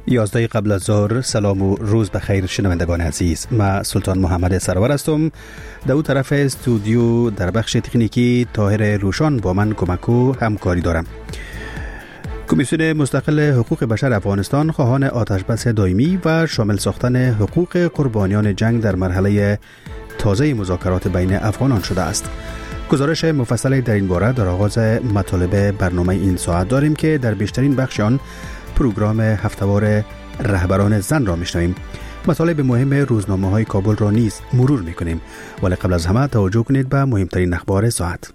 11 قبل از ظهر. سلام و روز بخیر شنوندگان عزیز. من سلطان محمد سرور هستم. در اون طرف استودیو در بخش تکنیکی طاهر روشان با من کمک و همکاری دارم. کمیسیون مستقل حقوق بشر افغانستان خواهان آتشبس دائمی و شامل ساختن حقوق قربانیان جنگ در مرحله تازه مذاکرات بین افغانان شده است. گزارش مفصلی در این باره در آغاز مطالب برنامه این ساعت داریم که در بیشترین بخش آن پروگرام هفته‌وار رهبران زن را میشنویم. مطالب مهم روزنامه‌های کابل را نیز مرور میکنیم، ولی قبل از همه توجه کنید به مهمترین اخبار ساعت.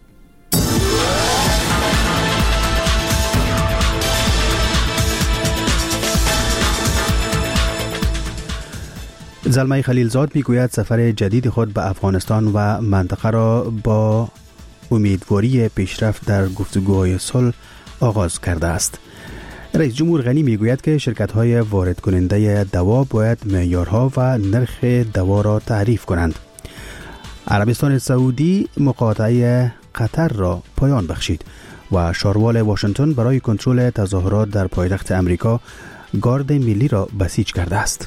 زلمه خلیلزاد میگوید سفر جدید خود به افغانستان و منطقه را با امیدواری پیشرفت در گفتگوهای صلح آغاز کرده است. رئیس جمهور غنی میگوید که شرکت‌های وارد کننده دوا باید معیارها و نرخ دوا را تعریف کنند. عربستان سعودی مقاطعه قطر را پایان بخشید و شاروال واشنگتن برای کنترل تظاهرات در پایتخت امریکا گارد ملی را بسیج کرده است.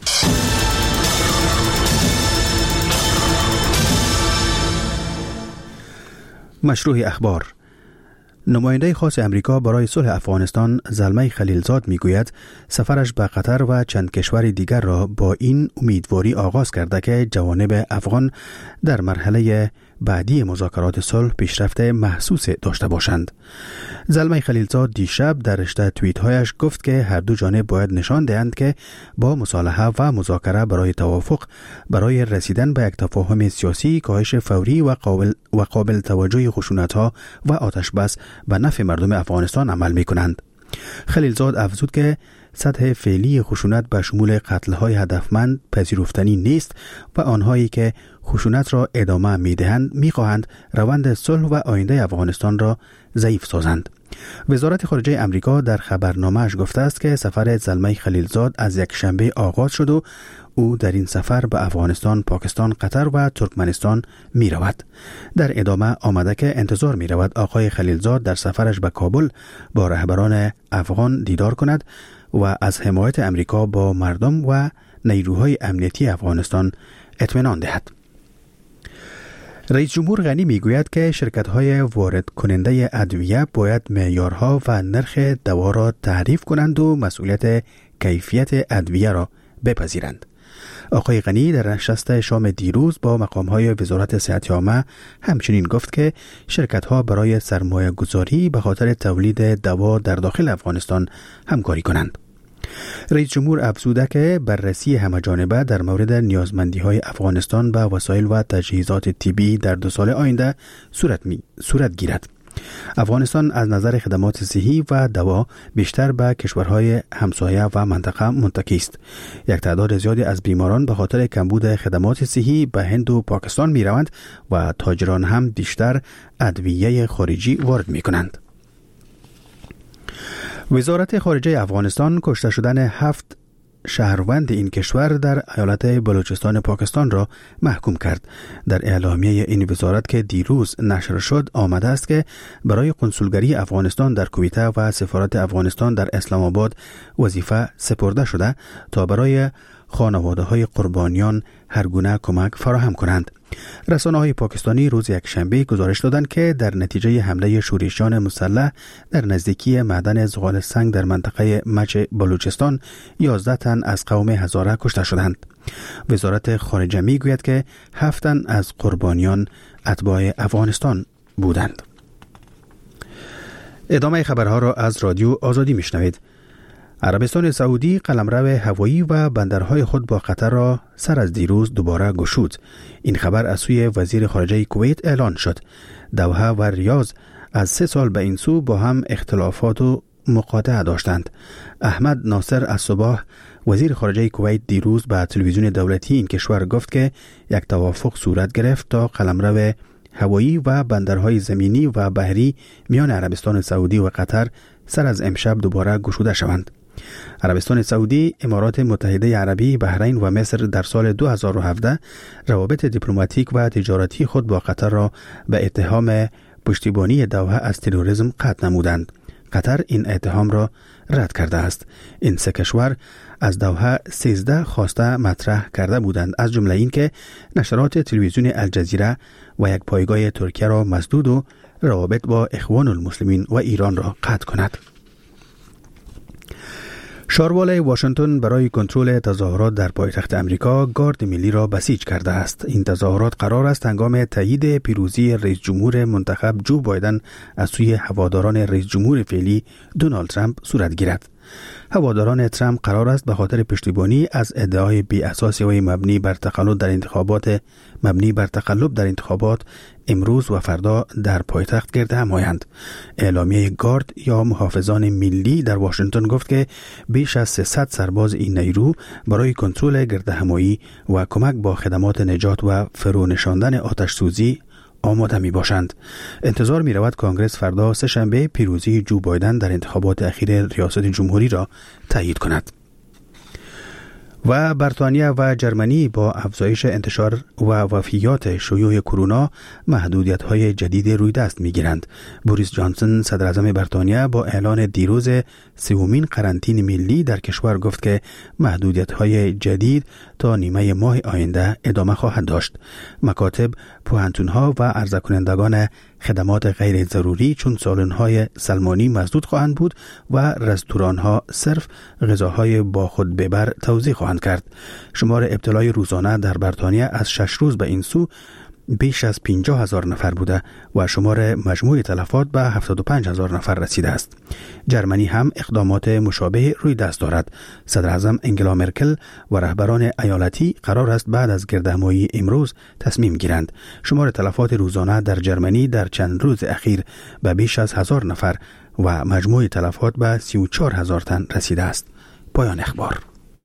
مشروع اخبار. نماینده خاص امریکا برای صلح افغانستان زلمه خلیلزاد میگوید سفرش به قطر و چند کشور دیگر را با این امیدواری آغاز کرده که جوانب افغان در مرحله بعدی مذاکرات صلح پیشرفت محسوس داشته باشند. زلمه خلیلزاد دیشب در رشته توییت‌هایش گفت که هر دو جانب باید نشان دهند که با مصالحه و مذاکره برای توافق برای رسیدن به یک تفاهم سیاسی کاهش فوری و قابل توجه خشونت‌ها و آتشبس به نفع مردم افغانستان عمل می‌کنند. خلیلزاد افزود که سطح فعلی خشونت به شمول قتل‌های هدفمند پذیرفتنی نیست و آنهایی که خشونت را ادامه می‌دهند می‌خواهند روند صلح و آینده افغانستان را ضعیف سازند. وزارت خارجه امریکا در خبرنامه‌اش گفته است که سفر زلمه خلیلزاد از یک شنبه آغاز شد و او در این سفر به افغانستان، پاکستان، قطر و ترکمنستان می رود. در ادامه آمده که انتظار می رود آقای خلیلزاد در سفرش به کابل با رهبران افغان دیدار کند و از حمایت امریکا با مردم و نیروهای امنیتی افغانستان اطمینان دهد. رئیس جمهور غنی میگوید که شرکت‌های وارد کننده ادویه باید معیارها و نرخ دوا را تعریف کنند و مسئولیت کیفیت ادویه را بپذیرند. آقای غنی در نشست شام دیروز با مقام‌های وزارت صحت عامه همچنین گفت که شرکت‌ها برای سرمایه گذاری به خاطر تولید دوا در داخل افغانستان همکاری کنند. رئیس جمهور افزوده که بررسی همه‌جانبه در مورد نیازمندی‌های افغانستان به وسایل و تجهیزات طبی در 2 سال آینده صورت گیرد. افغانستان از نظر خدمات صحی و دوا بیشتر به کشورهای همسایه و منطقه متکی است. یک تعداد زیادی از بیماران به خاطر کمبود خدمات صحی به هند و پاکستان می روند و تاجران هم بیشتر ادویه خارجی وارد می کنند. وزارت خارجه افغانستان کشته شدن 7 شهروند این کشور در ایالت بلوچستان پاکستان را محکوم کرد. در اعلامیه این وزارت که دیروز نشر شد آمده است که برای کنسولگری افغانستان در کویته و سفارت افغانستان در اسلام آباد وظیفه سپرده شده تا برای خانواده‌های قربانیان هر گونه کمک فراهم کنند. رسانه‌های پاکستانی روز یکشنبه گزارش دادند که در نتیجه حمله شورشیان مسلح در نزدیکی معدن زغال سنگ در منطقه مچ بلوچستان 11 تن از قوم هزاره کشته شدند. وزارت خارجه میگوید که 7 تن از قربانیان اتباع افغانستان بودند. ادامه خبرها را از رادیو آزادی میشنوید. عربستان سعودی قلمرو هوایی و بندرهای خود با قطر را سر از دیروز دوباره گشود. این خبر از سوی وزیر خارجه کویت اعلان شد. دوحه و ریاض از 3 سال به این سو با هم اختلافات و مقاطعه داشتند. احمد ناصر الصباح وزیر خارجه کویت دیروز به تلویزیون دولتی این کشور گفت که یک توافق صورت گرفت تا قلمرو هوایی و بندرهای زمینی و بحری میان عربستان سعودی و قطر سر از امشب دوباره گشوده شوند. عربستان سعودی، امارات متحده عربی، بحرین و مصر در سال 2017 روابط دیپلماتیک و تجارتی خود با قطر را به اتهام پشتیبانی دوحه از تروریسم قطع نمودند. قطر این اتهام را رد کرده است. این سه کشور از دوحه 13 خواسته مطرح کرده بودند، از جمله این که نشرات تلویزیون الجزیره و یک پایگاه ترکیه را مسدود و روابط با اخوان المسلمین و ایران را قطع کند. شاروال واشنگتن برای کنترل تظاهرات در پایتخت امریکا گارد ملی را بسیج کرده است. این تظاهرات قرار است هنگام تایید پیروزی رئیس جمهور منتخب جو بایدن از سوی هواداران رئیس جمهور فعلی دونالد ترامپ صورت گیرد. هواداران ترامپ قرار است به خاطر پشتیبانی از ادعای بی اساس و مبنی بر تقلب در انتخابات امروز و فردا در پایتخت گرد هم آیند. اعلامیه گارد یا محافظان ملی در واشنگتن گفت که بیش از 300 سرباز این نیرو برای کنترل گردهمایی و کمک با خدمات نجات و فرو نشاندن آتش سوزی آماده می باشند. انتظار می رود کانگرس فردا سه‌شنبه پیروزی جو بایدن در انتخابات اخیر ریاست جمهوری را تایید کند. و بریتانیا و جرمنی با افزایش انتشار و وفیات شیوع کرونا محدودیت‌های جدید روی دست می‌گیرند. بوریس جانسون صدر اعظم بریتانیا با اعلان دیروز سومین قرنطینه ملی در کشور گفت که محدودیت‌های جدید تا نیمه ماه آینده ادامه خواهد داشت. مکاتب، پوهنتون‌ها و عرضه‌کنندگان خدمات غیر ضروری چون سالن‌های سلمانی مسدود خواهند بود و رستوران‌ها صرف غذاهای با خود ببر توزیع خواهند کرد. شمار ابتلای روزانه در بریتانیا از 6 روز به این سو بیش از 50,000 نفر بوده و شمار مجموع تلفات به 75,000 نفر رسیده است. جرمنی هم اقدامات مشابه روی دست دارد. صدر اعظم انگلا مرکل و رهبران ایالتی قرار است بعد از گردهمایی امروز تصمیم گیرند. شمار تلفات روزانه در جرمنی در چند روز اخیر به بیش از 1000 نفر و مجموع تلفات به 34,000 تن رسیده است. پایان اخبار.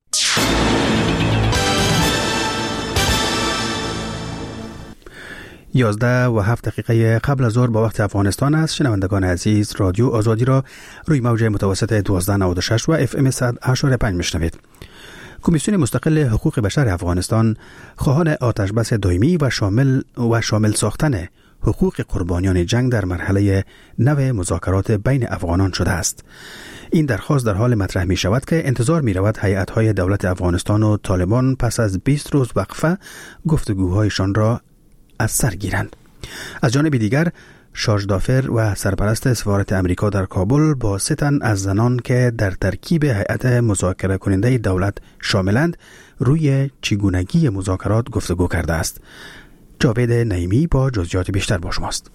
11:07 قبل از ظهر با وقت افغانستان است. شنوندگان عزیز، رادیو آزادی را روی موج متوسط 1296 و FM 100.5 میشنوید. کمیسیون مستقل حقوق بشر افغانستان خواهان آتشبس دائمی و شامل ساختن حقوق قربانیان جنگ در مرحله نو مذاکرات بین افغانان شده است. این درخواست در حال مطرح می شود که انتظار می رود هیئت‌های دولت افغانستان و طالبان پس از 20 روز وقفه گفتگوهایشان را از سر گیرند. از جانب دیگر شارژ دافر و سرپرست سفارت امریکا در کابل با 3 تن از زنان که در ترکیب هیئت مذاکره کننده دولت شاملند روی چگونگی مذاکرات گفتگو کرده است. جاوید نعیمی با جزئیات بیشتر با شماست.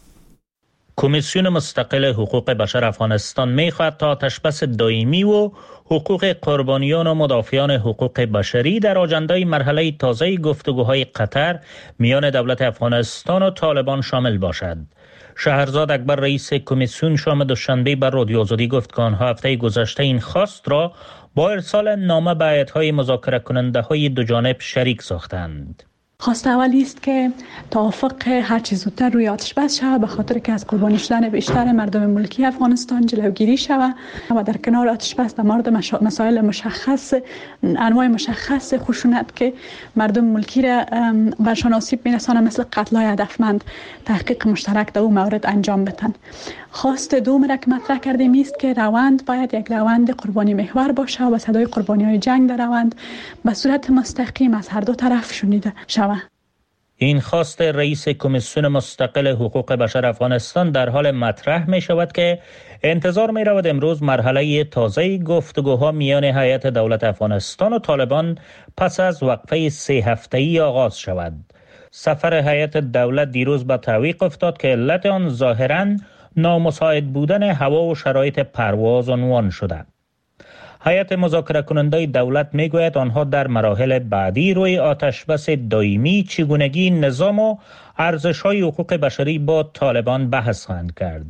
کمیسیون مستقل حقوق بشر افغانستان می‌خواهد تا آتشبس دائمی و حقوق قربانیان و مدافعان حقوق بشری در آجندای مرحله تازه گفتگوهای قطر میان دولت افغانستان و طالبان شامل باشد. شهرزاد اکبر رئیس کمیسیون شام دوشنبه بر رادیو آزادی گفت که آنها هفته گذشته این خواست را با ارسال نامه به هیئت‌های مذاکره کننده های دو جانب شریک ساختند. خواست اولی است که توافق هر چه زودتر روی آتش بس شود، به خاطر که از قربانی شدن بیشتر مردم ملکی افغانستان جلوگیری شود و در کنار آتش بس در مورد مسائل مشخص، انواع مشخص خشونت که مردم ملکی را برشان آسیب می‌رسانه مثل قتل‌های هدفمند تحقیق مشترک در اون مورد انجام بدن. خواست دوم را که مطرح کردیم است که روند باید یک روند قربانی محور باشه و صدای قربانی‌های جنگ در روند به صورت مستقیم از هر دو طرف شنیده شود. این خواست رئیس کمیسیون مستقل حقوق بشر افغانستان در حال مطرح می شود که انتظار می رود امروز مرحله تازه گفتگوها میان هیئت دولت افغانستان و طالبان پس از وقفه 3 هفته‌ای آغاز شود. سفر هیئت دولت دیروز به تعویق افتاد که علت آن ظاهراً نامساعد بودن هوا و شرایط پرواز عنوان شده. هیئت مذاکره کننده دولت میگوید آنها در مراحل بعدی روی آتشبس دائمی، چگونگی نظام و ارزش‌های حقوق بشری با طالبان بحث خواهند کرد.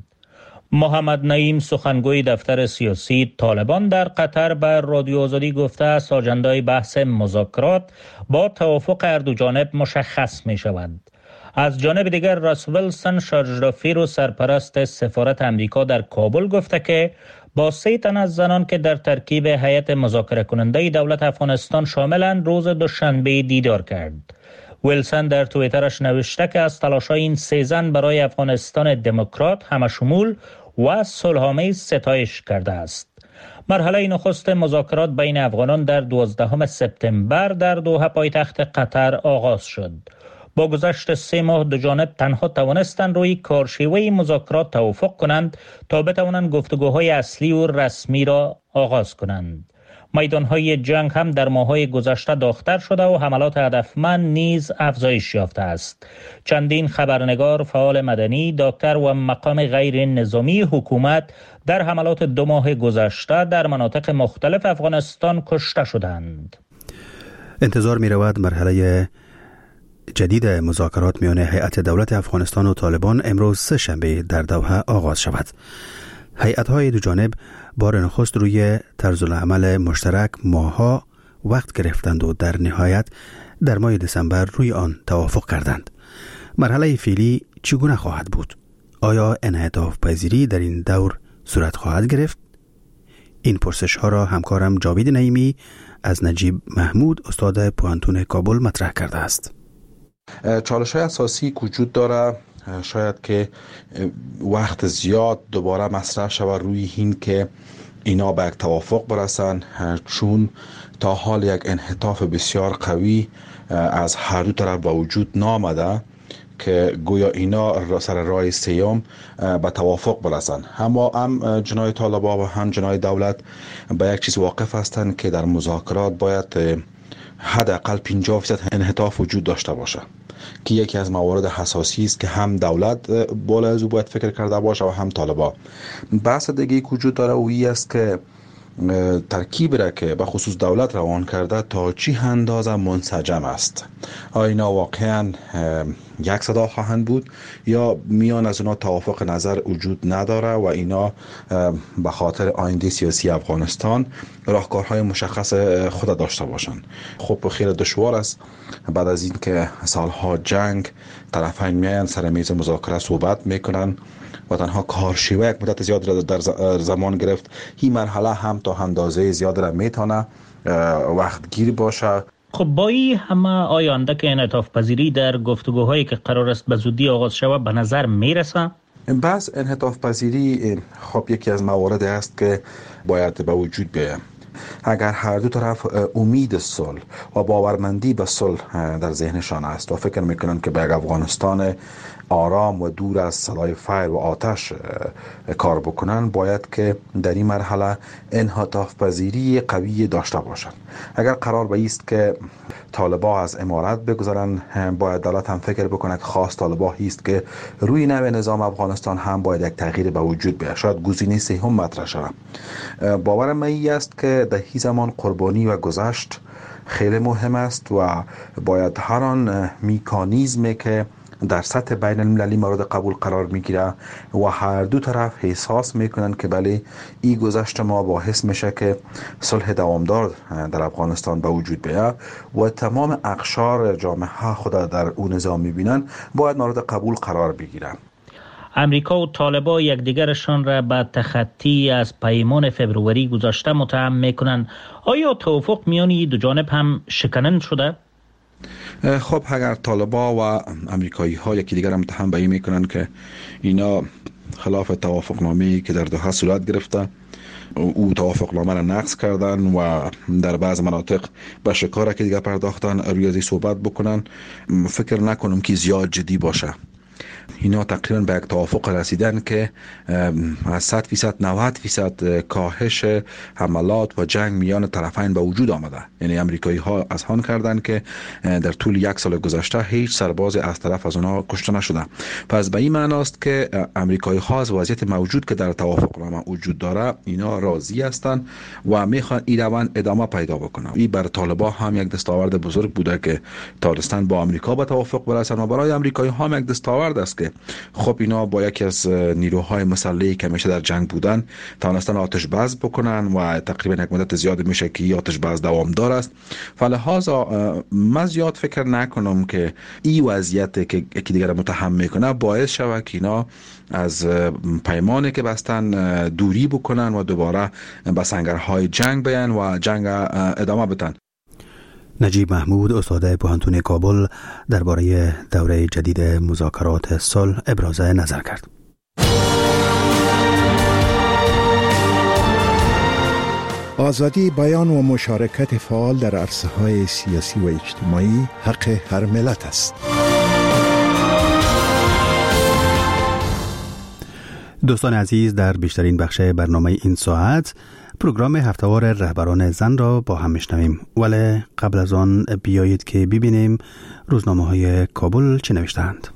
محمد نعیم سخنگوی دفتر سیاسی طالبان در قطر به رادیو آزادی گفته است آجندای بحث مذاکرات با توافق هر دو جانب مشخص می شود. از جانب دیگر راس ویلسون شارژ دافر و سرپرست سفارت امریکا در کابل گفته که با 3 تن از زنان که در ترکیب هیئت مذاکره کننده دولت افغانستان شاملند روز دوشنبه دیدار کرد. ویلسون در توییترش نوشته که از تلاش‌های این 3 زن برای افغانستان دموکرات، همشمول و صلح‌آمیز ستایش کرده است. مرحله نخست مذاکرات بین افغانان در 12 سپتامبر در دوحه پایتخت قطر آغاز شد. با گذشت 3 ماه دو جانب تنها توانستند روی کارشیوه مذاکرات توافق کنند تا بتوانند گفتگوهای اصلی و رسمی را آغاز کنند. میدانهای جنگ هم در ماه‌های گذشته داغ‌تر شده و حملات هدفمند نیز افزایش یافته است. چندین خبرنگار، فعال مدنی، دکتر و مقام غیر نظامی حکومت در حملات 2 ماه گذشته در مناطق مختلف افغانستان کشته شدند. انتظار می رود مرحله جدید مذاکرات میان هیئت دولت افغانستان و طالبان امروز 3 شنبه در دوحه آغاز شود. هیئت‌های دو جانب بار نخست روی طرزالعمل مشترک ماه‌ها وقت گرفتند و در نهایت در ماه دسامبر روی آن توافق کردند. مرحله فعلی چگونه خواهد بود؟ آیا انعطاف پذیری در این دور صورت خواهد گرفت؟ این پرسش ها را همکارم جاوید نعیمی از نجیب محمود استاد پوهنتون کابل مطرح کرده است. چالش‌های اساسی وجود داره، شاید که وقت زیاد دوباره مطرح شود روی این که اینا به یک توافق برسن، چون تا حال یک انعطاف بسیار قوی از هر دو طرف به وجود نامده که گویا اینا سر راه سیام به توافق برسن. اما هم جناح طالبان و هم جناح دولت به یک چیز واقف هستند که در مذاکرات باید حداقل 50% انعطاف وجود داشته باشه که یکی از موارد حساسی است که هم دولت بالا از او باید فکر کرده باشه و هم طالبان. بحث دیگه وجود داره و این است که ترکیب را که به خصوص دولت روان کرده تا چی اندازه منسجم است. آیا اینا واقعا یک صدا خواهند بود یا میان از اونا توافق نظر وجود نداره و اینا به خاطر آینده سیاسی افغانستان راهکارهای مشخص خود داشته باشند. خب خیلی دشوار است بعد از این که سالها جنگ طرفین میان سر میز مذاکره صحبت میکنن و تنها کارشیوه یک مدت زیاد را در زمان گرفت. این مرحله هم تا اندازه زیاد را میتونه وقت گیر باشه. خب با این همه آینده که انعطاف پذیری در گفتگوهایی که قرار است به زودی آغاز شود به نظر میرسه؟ بس انعطاف پذیری خب یکی از موارد است که باید به وجود بیاید. اگر هر دو طرف امید صلح و باورمندی به صلح در ذهنشان است و فکر میکنن که به افغانستان آرام و دور از صدای فایر و آتش کار بکنن، باید که در این مرحله انعطاف پذیری قوی داشته باشند. اگر قرار به است که طالبان از امارت بگذارن، باید دولت هم فکر بکنه که خاص طالبان است که روی نوع نظام افغانستان هم باید یک تغییر به وجود بیاید. شاید گزینه سوم مطرح شود. باورم این است که در این زمان قربانی و گذشت خیلی مهم است و باید هر آن مکانیزمی که در سطح بین المللی مورد قبول قرار میگیره و هر دو طرف احساس میکنن که بله این گذشت ما باعث میشه که صلح دوامدار در افغانستان به وجود بیاد و تمام اقشار جامعه خود در اون نظام میبینن، باید مورد قبول قرار بگیرن. امریکا و طالبان یکدیگرشان را به تخطی از پیمان فبروری گذشته متهم میکنن. آیا توافق میان این دو جانب هم شکننده شده؟ خب اگر طالبان و امریکایی ها یکی دیگر متهم به این میکنن که اینا خلاف توافق نامه‌ای که در دوحه صورت گرفته او توافق نامه را نقض کردن و در بعض مناطق به شکار که دیگر پرداختن روی ازی صحبت بکنن، فکر نکنم که زیاد جدی باشه. اینا تقریبا به یک توافق رسیدن که از 100% 90% کاهش حملات و جنگ میان طرفین به وجود آمده. یعنی امریکایی ها اذعان کردند که در طول 1 سال گذشته هیچ سرباز از طرف از اونها کشته نشده. پس به این معنی است که امریکایی ها از وضعیت موجود که در توافق نامه وجود داره اینا راضی هستند و میخوان این روند ادامه پیدا بکنه. این بر طالبان هم یک دستاورد بزرگ بوده که تونستن با امریکا به توافق برسن و برای امریکایی ها هم یک دستاورد است که خب اینا با یکی از نیروهای مسلحی که همیشه در جنگ بودن توانستن آتش بس بکنن و تقریبا یک مدت زیاد میشه که آتش بس دوامدار است. فلهذا من زیاد فکر نکنم که این وضعیت که یکی دیگر متهم میکنه باعث شود که اینا از پیمانی که بستن دوری بکنن و دوباره به سنگرهای جنگ بیان و جنگ ادامه بدن. نجیب محمود استاد پوهنتون کابل درباره دوره جدید مذاکرات صلح ابراز نظر کرد. آزادی بیان و مشارکت فعال در عرصه‌های سیاسی و اجتماعی حق هر ملت است. دوستان عزیز، در بیشترین بخش برنامه این ساعت پروگرام هفته‌وار رهبران زن را با هم میشنویم، ولی قبل از آن بیایید که ببینیم روزنامه‌های کابل چه نوشتند.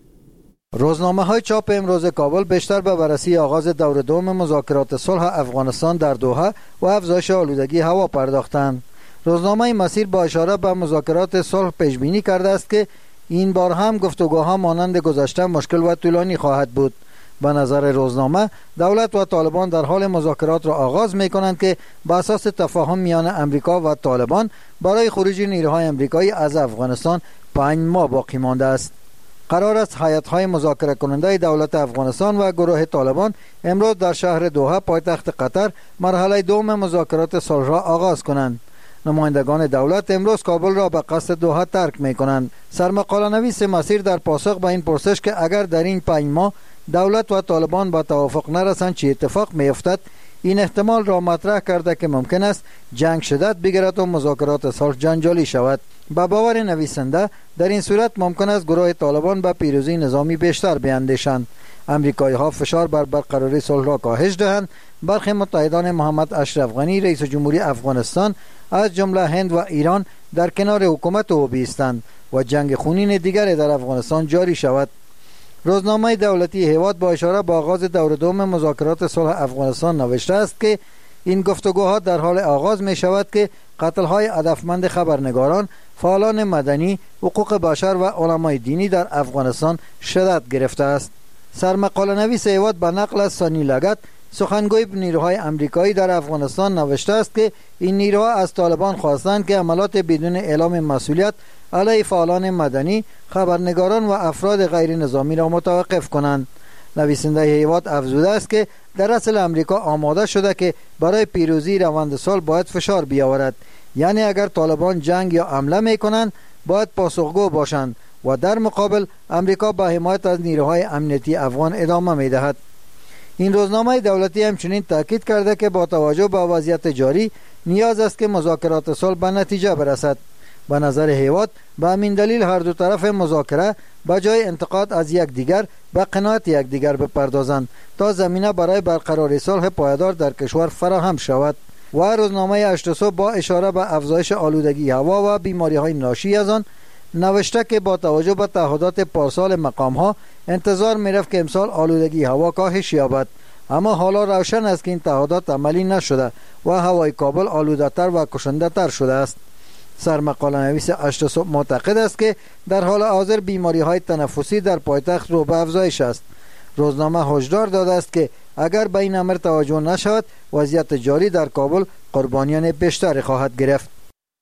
روزنامه‌های چاپ امروز کابل بیشتر به بررسی آغاز دور دوم مذاکرات صلح افغانستان در دوحه و افزایش آلودگی هوا پرداختند. روزنامه مسیر با اشاره به مذاکرات صلح پیش بینی کرده است که این بار هم گفتگوها مانند گذشته مشکل و طولانی خواهد بود. به نظر روزنامه دولت و طالبان در حال مذاکرات را آغاز می کنند که به اساس تفاهم میان امریکا و طالبان برای خروج نیروهای امریکایی از افغانستان 5 ماه باقی مانده است. قرار است هیئت‌های مذاکره کننده دولت افغانستان و گروه طالبان امروز در شهر دوحه پایتخت قطر مرحله دوم مذاکرات صلح را آغاز کنند. نمایندگان دولت امروز کابل را به قصد دوحه ترک می کنند. سرمقاله نویس مسیر در پاسخ به این پرسش که اگر در این 5 ماه دولت و طالبان به توافق نرسند چه اتفاق می افتد، این احتمال را مطرح کرده که ممکن است جنگ شدت بگیرد و مذاکرات صلح جنجالی شود. با باور نویسنده در این صورت ممکن است گروه طالبان به پیروزی نظامی بیشتر بیندیشند. امریکایی ها فشار بر برقراری صلح را کاهش دهند. برخی متحدان محمد اشرف غنی رئیس جمهوری افغانستان از جمله هند و ایران در کنار حکومت او بایستند و جنگ خونین دیگری در افغانستان جاری شود. روزنامه دولتی هیواد با اشاره به آغاز دور دوم مذاکرات صلح افغانستان نوشته است که این گفتگوها در حال آغاز می شود که قتل‌های هدفمند خبرنگاران، فعالان مدنی، حقوق بشر و علمای دینی در افغانستان شدت گرفته است. سرمقاله نویس هیواد به نقل از سانی لگت سخنگوی نیروهای امریکایی در افغانستان نوشته است که این نیروها از طالبان خواستند که عملات بدون اعلام مسئولیت علیه فعالان مدنی، خبرنگاران و افراد غیر نظامی را متوقف کنند. نویسنده هیواد افزوده است که در اصل امریکا آماده شده که برای پیروزی روند صلح باید فشار بیاورد، یعنی اگر طالبان جنگ یا حمله میکنند باید پاسخگو باشند و در مقابل امریکا به حمایت از نیروهای امنیتی افغان ادامه میدهد. این روزنامه دولتی همچنین تاکید کرده که با توجه به وضعیت جاری نیاز است که مذاکرات صلح به نتیجه برسد. به نظر هیواد به همین دلیل هر دو طرف مذاکره به جای انتقاد از یکدیگر به قناعت یکدیگر بپردازند تا زمینه برای برقراری صلح پایدار در کشور فراهم شود. و روزنامه 8 صبح با اشاره به افزایش آلودگی هوا و بیماری‌های ناشی از آن نوشته که با توجه به تعهدات پارسال مقام‌ها انتظار می‌رفت که امسال آلودگی هوا کاهش یابد، اما حالا روشن است که این تعهدات عملی نشده و هوای کابل آلوده‌تر و کشنده‌تر شده است. سرمقاله نویس 8 صبح معتقد است که در حال حاضر بیماری‌های تنفسی در پایتخت رو به افزایش است. روزنامه هشدار داده است که اگر به این امر توجه نشود وضعیت جاری در کابل قربانیان بیشتری خواهد گرفت.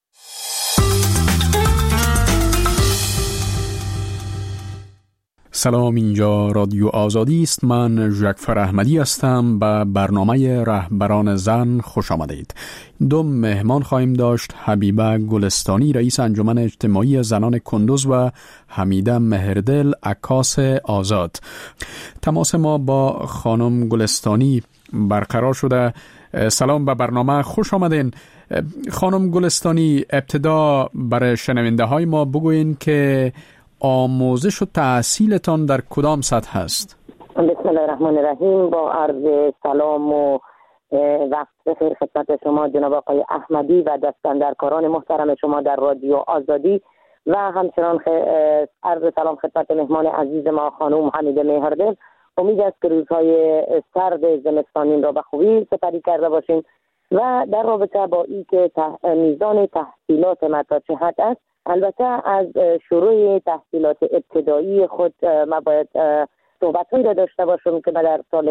سلام، اینجا رادیو آزادی است. من جعفر احمدی هستم. به برنامه رهبران زن خوش آمدید. 2 مهمان خواهیم داشت: حبیبه گلستانی رئیس انجمن اجتماعی زنان کندوز و حمیده مهردل عکاس آزاد. تماس ما با خانم گلستانی برقرار شده. سلام، به برنامه خوش آمدین. خانم گلستانی، ابتدا برای شنونده های ما بگوین که آموزش و تحصیلتان در کدام سطح است؟ بسم الله الرحمن الرحیم. با عرض سلام و وقت بخیر خدمت شما جناب آقای احمدی و دستاندرکاران محترم شما در رادیو آزادی و همچنان عرض سلام خدمت مهمان عزیز ما خانم حمیده مهردل. امید است که روزهای سرد زمستانی را به خوبی سپری کرده باشیم و در رابطه با این که میزان تحصیلات ما تا چه حد است. البته از شروع تحصیلات ابتدایی خود ما باید صحبت‌هایی را داشته باشم که من در سال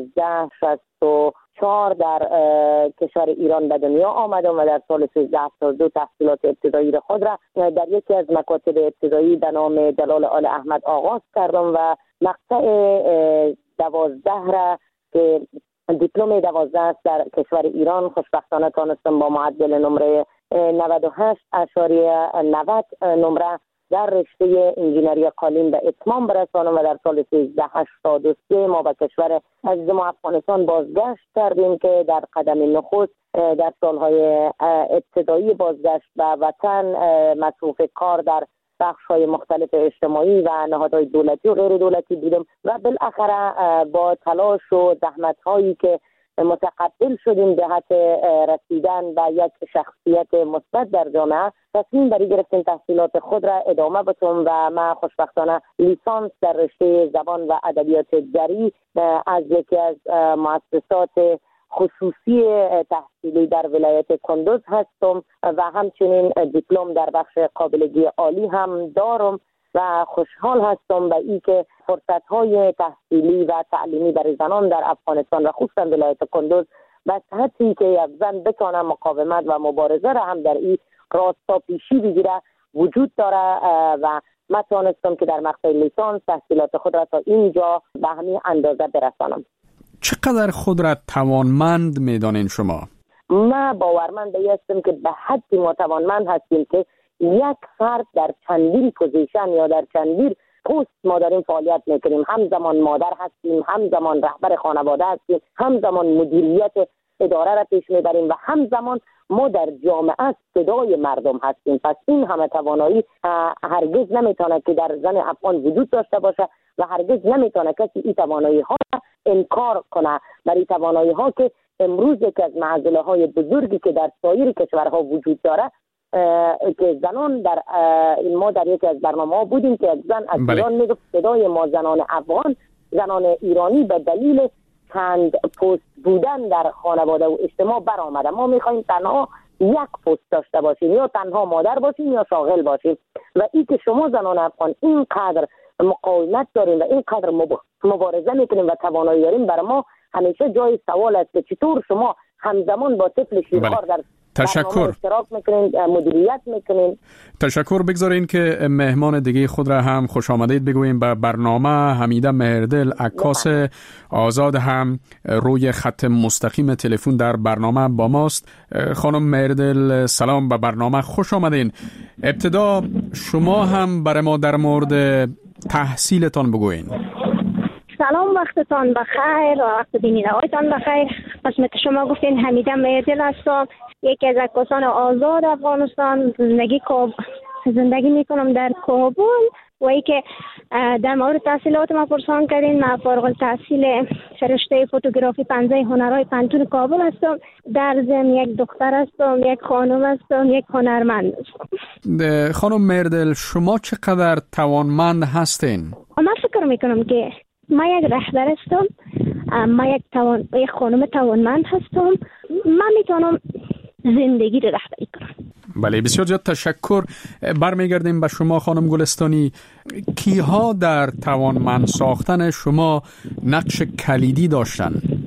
1364 در کشور ایران به دنیا آمدم و در سال 1372 تحصیلات ابتدایی را خود را در یکی از مکاتب ابتدایی به نام جلال آل احمد آغاز کردم و مقطع 12 را که دیپلم 12 است در کشور ایران خوشبختانه تانستم با معدل نمره 98.90 نمره در رشته انجینری قالین به اتمام برسانم و در سال 1383 ما به کشور عزیز ما افغانستان بازگشت کردیم که در قدم نخست در سالهای ابتدایی بازگشت به وطن مصروف کار در بخش‌های مختلف اجتماعی و نهادهای دولتی و غیر دولتی بودم و بالاخره با تلاش و زحمت‌هایی که متقبل شدیم جهت رسیدن به یک شخصیت مثبت در جامعه تصمیم بری گرفتیم تحصیلات خود را ادامه بدم و من خوشبختانه لیسانس در رشته زبان و ادبیات دری از یکی از مؤسسات خصوصی تحصیلی در ولایت کندوز هستم و همچنین دیپلم در بخش قابلگی عالی هم دارم و خوشحال هستم به این که فرصت‌های تحصیلی و تعلیمی برای زنان در افغانستان و خصوصا ولایت کندوز به صحتی که یک زن بتونه مقاومت و مبارزه را هم در این راستا پیشی بگیره وجود داره و من توانستم که در مقطع لیسانس تحصیلات خود را تا اینجا به همین اندازه برسانم. چقدر خود را توانمند می‌دانین شما؟ من باورمند هستم که به حدی ما توانمند هستیم که یک فرد در چندین پوزیشن یا در چندین پست ما داریم فعالیت میکنیم. همزمان مادر هستیم، همزمان رهبر خانواده هستیم، همزمان مدیریت اداره را پیش میبریم و همزمان ما در جامعه صدای مردم هستیم. پس این همه توانایی هرگز نمیتونه که در زن افغان وجود داشته باشه و هرگز نمیتونه کسی این توانایی ها انکار کنه. برای توانایی ها که امروز که از معضله های بزرگی که در سایر کشورها وجود داره که زنان در ما در یکی از برنامه‌ها بودیم که زن از ایران میگفت صدای ما زنان افغان، زنان ایرانی به دلیل چند پست بودن در خانواده و اجتماع برآمده. ما میخوایم تنها یک پست داشته باشیم، یا تنها مادر باشیم یا شاغل باشیم و این که شما زنان افغان اینقدر مقاومت داریم و اینقدر مبارزه میکنیم و توانایی داریم، برای ما همیشه جای سوال است که چطور شما همزمان با طفل شیرخوار در تشکر اشتراک میکنین، مدیریت میکنین. تشکر. بگذارین که مهمان دیگه خود را هم خوش آمدید بگوییم به برنامه. حمیده مهردل، عکاس آزاد، هم روی خط مستقیم تلفن در برنامه با ماست. خانم مهردل سلام، به برنامه خوش آمدین. ابتدا شما هم برای ما در مورد تحصیلتان بگوین. سلام، وقتتان بخیر و وقت بینندگانتان بخیر. مثل که شما گفتین حمیده مهردل هستم، یکی از عکاسان آزاد افغانستان. زندگی میکنم در کابل و ای که در مورد تحصیلات ما پرسان کردین، من فارغ التحصیل رشته فوتوگرافی پنزه هنرهای پنتون کابل هستم. در ضمن یک دختر هستم، یک خانم هستم، یک هنرمند هستم. خانم مهردل، شما چقدر توانمند هستین؟ من فکر میکنم که من یک رهبر هستم، من یک خانم توانمند هستم. من میتونم زندگی رو رهبری کنم. بله، بسیار زیاد تشکر. برمیگردیم به شما خانم گلستانی. کیها در توانمند ساختن شما نقش کلیدی داشتن؟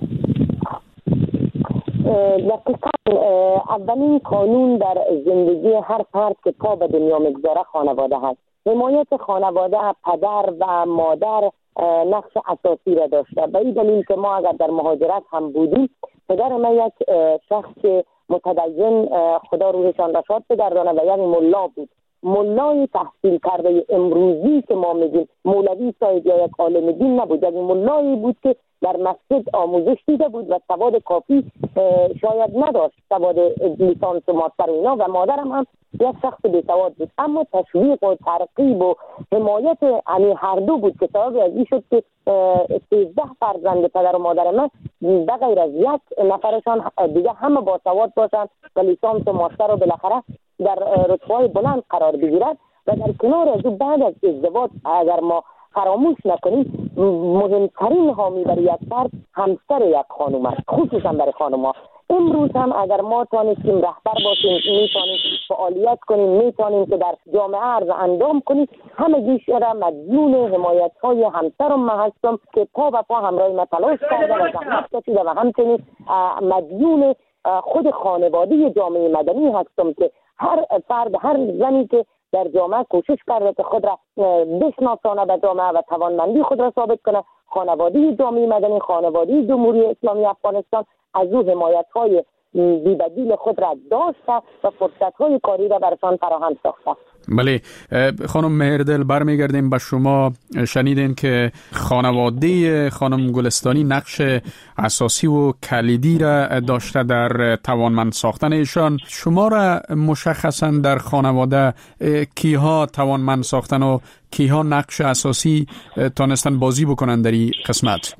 اولین قانون در زندگی هر فرد که پا به دنیا میگذاره خانواده هست. حمایت خانواده، پدر و مادر نقش اساسی را داشته. به این دلیل که ما اگر در مهاجرت هم بودیم، پدر من یک شخص متدین، خدا روحشان را شاد بگردانه، و یک ملا بود. ملای تحصیل کرده امروزی که ما میگیم مولوی صاحب یا یک عالم دین نبود، یک ملایی بود که در مسجد آموزش دیده بود و سواد کافی شاید نداشت، سواد لیسانس و ماستر اینا، و مادرم هم یک شخص بی‌سواد بود. اما تشویق و ترغیب و حمایت هر دو بود که سبب از این شد که 13 فرزند پدر و مادر من به غیر از یک نفرشان دیگه همه با سواد باشند و لیسانس و ماستر رو بالاخره در رتبه‌های بلند قرار بگیرد. و در کنار از بعد از ازدواج اگر ما فراموش نکنیم، مهمترین حامی برای یک فرد همسر یک خانم است، خصوصا برای خانم‌ها. امروز هم اگر ما تانستیم رهبر باشیم، میتونیم فعالیت کنیم، میتونیم که در جامعه عرض اندام کنیم، همگی را مدیون حمایت‌های همسرم من هستم که پا به پا همراه من تلاش کرده و زحمت کشیده، و همچنین مدیون خود خانواده جامعه مدنی هستم که هر فرد، هر زنی که در جامعه کوشش کرده که خود را بشناسانه به جامعه و توانمندی خود را ثابت کنه، خانواده جامعه مدنی، خانواده جمهوری اسلامی افغانستان از او حمایت‌های بی‌بدیل خود را داشته و فرصت‌های کاری را برشان فراهم ساخته. بله خانم مهردل، برمیگردیم به شما. شنیدین که خانواده خانم گلستانی نقش اساسی و کلیدی را داشته در توانمند ساختن ایشان. شما را مشخصا در خانواده کیها توانمند ساختن و کیها نقش اساسی تانستن بازی بکنن در این قسمت؟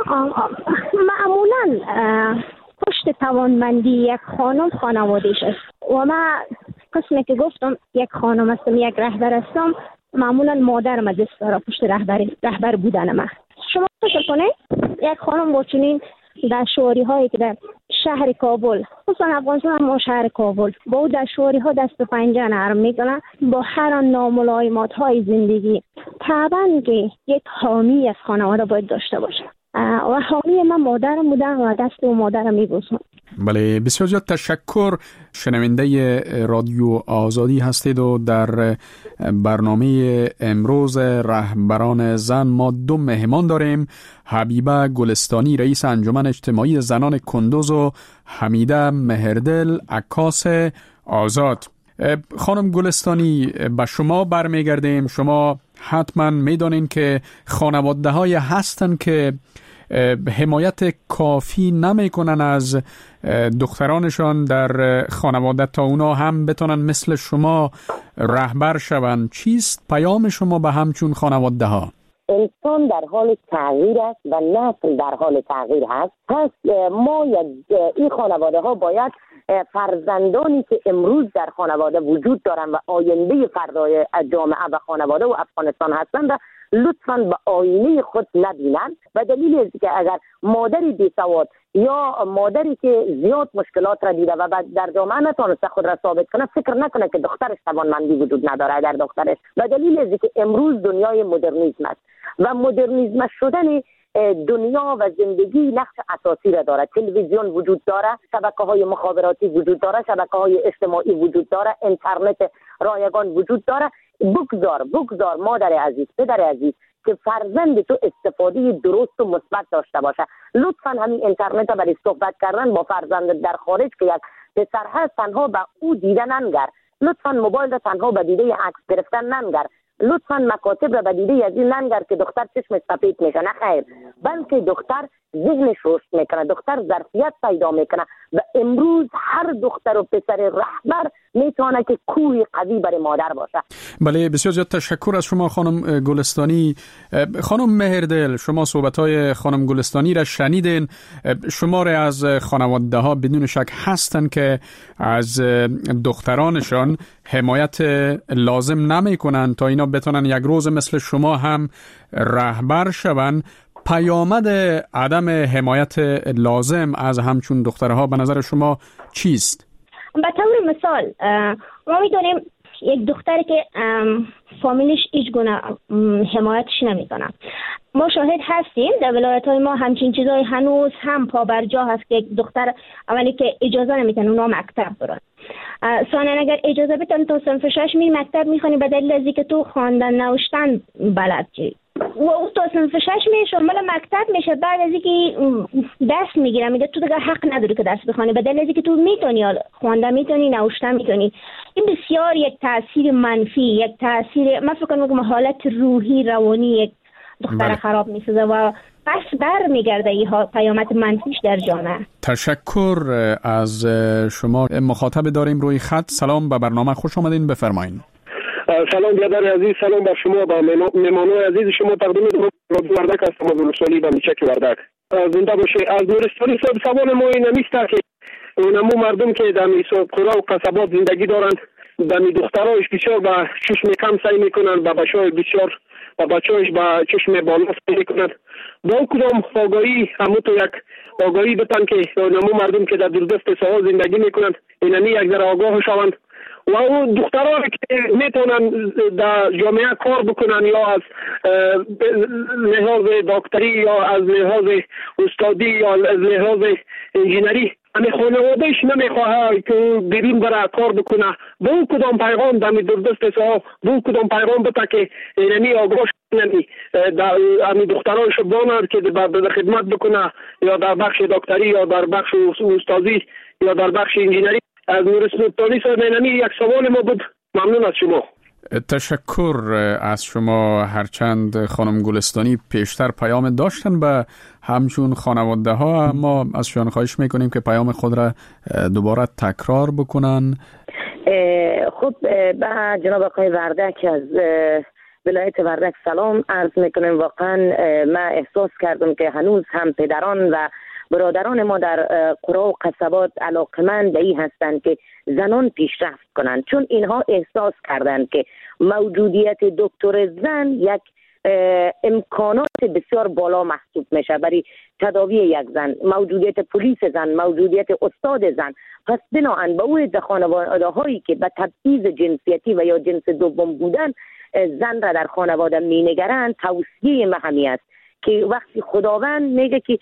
معمولا پشت توانمندی یک خانم خانوادهش است و من قسمی که گفتم یک خانم هستم، یک رهبر هستم، معمولا مادرم دست داره پشت رهبر بودن من. شما فکر کنید یک خانم با چنین دشواری هایی که در شهر کابل، خصوصا افغانستان ما شهر کابل، با او دشواری ها دست و پنجه نرم میکنه، با هر ناملایمات های زندگی، طبعا که یک حامی از خانواده باید داشته باشه و حامی من مادرم بودن و دست و مادرم میبوسم. بله، بسیار زیاد تشکر. شنونده رادیو آزادی هستید و در برنامه امروز رهبران زن ما دو مهمان داریم: حبیبه گلستانی رئیس انجمن اجتماعی زنان کندوز و حمیده مهردل عکاس آزاد. خانم گلستانی، به شما برمیگردیم. شما حتما میدانین که خانواده های هستن که حمایت کافی نمیکنن از دخترانشان در خانواده تا اونا هم بتونن مثل شما رهبر شون. چیست پیام شما به همچون خانواده ها؟ انسان در حال تغییر است و نسل در حال تغییر هست. پس ما این خانواده ها باید فرزندانی که امروز در خانواده وجود دارن و آینده فردای جامعه و خانواده و افغانستان هستند لطفاً به آینه خود نبینن. و دلیل است که اگر مادری بی‌سواد یا مادری که زیاد مشکلات را دیده و در جامعه نتونسته خود را ثابت کنه، فکر نکنه که دخترش توانمندی وجود نداره در دخترش. و دلیل است که امروز دنیای مدرنیسم است و مدرنیسم شدن دنیا و زندگی نقش اساسی را داره. تلویزیون وجود داره، شبکه‌های مخابراتی وجود داره، شبکه‌های اجتماعی وجود داره، اینترنت رایگان وجود داره. بگذار مادر عزیز، پدر عزیز، که فرزند تو استفاده درست و مثبت داشته باشه. لطفاً همین اینترنت را برای صحبت کردن با فرزند در خارج که یک پسر هست تنها به او دیدن ننگر. لطفاً موبایل را تنها به دیده عکس گرفتن ننگر. لطفاً مکاتب را به دیده از این ننگر که دختر چشم سفید میشه. نه خیر، بلکه دختر ذهنش رشد میکنه، دختر ظرفیت پیدا میکنه و امروز هر دختر و پسر رهبر میتونه که کوه قوی برای مادر باشه. بله، بسیار زیاد تشکر از شما خانم گلستانی. خانم مهردل، شما صحبت‌های خانم گلستانی را شنیدین. شماره از خانواده ها بدون شک هستن که از دخترانشان حمایت لازم نمیکنن تا اینا بتونن یک روز مثل شما هم رهبر شون. پیامد عدم حمایت لازم از همچون دخترها به نظر شما چیست؟ به طور مثال ما میدونیم یک دختری که فامیلش هیچ گونه حمایتش نمیکنه. ما شاهد هستیم در ولایت‌های ما همچین چیزای هنوز هم پابرجا هست که یک دختر اولی که اجازه نمیتن اونا مکتب برن. ثانیا اگر اجازه بدن تو صنف 6 می مکتب میخونی به دلیل از اینکه تو خواندن نوشتن بلد چی و او تو صنف 6 میشه مال مکتب میشه، بعد از اینکه دست میگیره میگه تو دیگه حق نداری که درس بخونی به دلیل از اینکه تو میتونی خواندن میتونی نوشتن میتونی. این بسیار یک تاثیر منفی، یک تاثیر من فکر کنم حالت روحی روانی یک دختر خراب میسازه و پس بر میگرده این پیامد منفیش در جامعه. تشکر از شما. مخاطب داریم روی خط. سلام، به برنامه خوش آمدین، بفرمایید. سلام برادر عزیز، سلام بر شما، با مهمانان عزیز شما تقدیم رادیو وردک هستم از نورستانی و میچک وردک. زنده باشه. از نورستانی سوال ما این نیست که اونمو مردم که در قرا و قصبات زندگی دارند در دخترایش بسیار با چشم کم سعی میکنن و بچه‌های بسیار و بچه‌هاش با چشم بالا سعی میکنن. با کدام آگاهی همون تو یک آگاهی بتن که اونمو مردم که در دوردست ساحل زندگی میکنن اینمی یک ذره آگاه شوند و اون دخترها که میتونن در جامعه کار بکنن یا از لحاظ دکتری یا از لحاظ استادی یا از لحاظ انجینری همه خانوادهش نمیخواه که بیرون برای کار بکنه. به اون کدام پیغام در دوردست ساحل به اون کدام پیغام بده که اینمی آگاه شدنی در همی دخترهایش بانر که در خدمت بکنه یا در بخش دکتری یا در بخش استادی یا در بخش انجینری از نورستانی صاحب اینمی یک سوال ما بود. ممنون از شما. تشکر از شما. هرچند خانم گلستانی پیشتر پیام داشتن به همچون خانواده ها، ما از شما خواهش میکنیم که پیام خود را دوباره تکرار بکنن. خب به جناب آقای وردک از ولایت وردک سلام عرض میکنم. واقعا من احساس کردم که هنوز هم پدران و برادران ما در قرا و قصبات علاقمند به این هستند که زنان پیشرفت کنند، چون اینها احساس کردند که موجودیت دکتر زن یک امکانات بسیار بالا محسوب میشه برای تداوی یک زن، موجودیت پلیس زن، موجودیت استاد زن. پس بناهن به اون خانواده هایی که به تبعیض جنسیتی و یا جنس دوم بودن زن را در خانواده می نگرند، توصیه من همی است که وقتی خداوند میگه که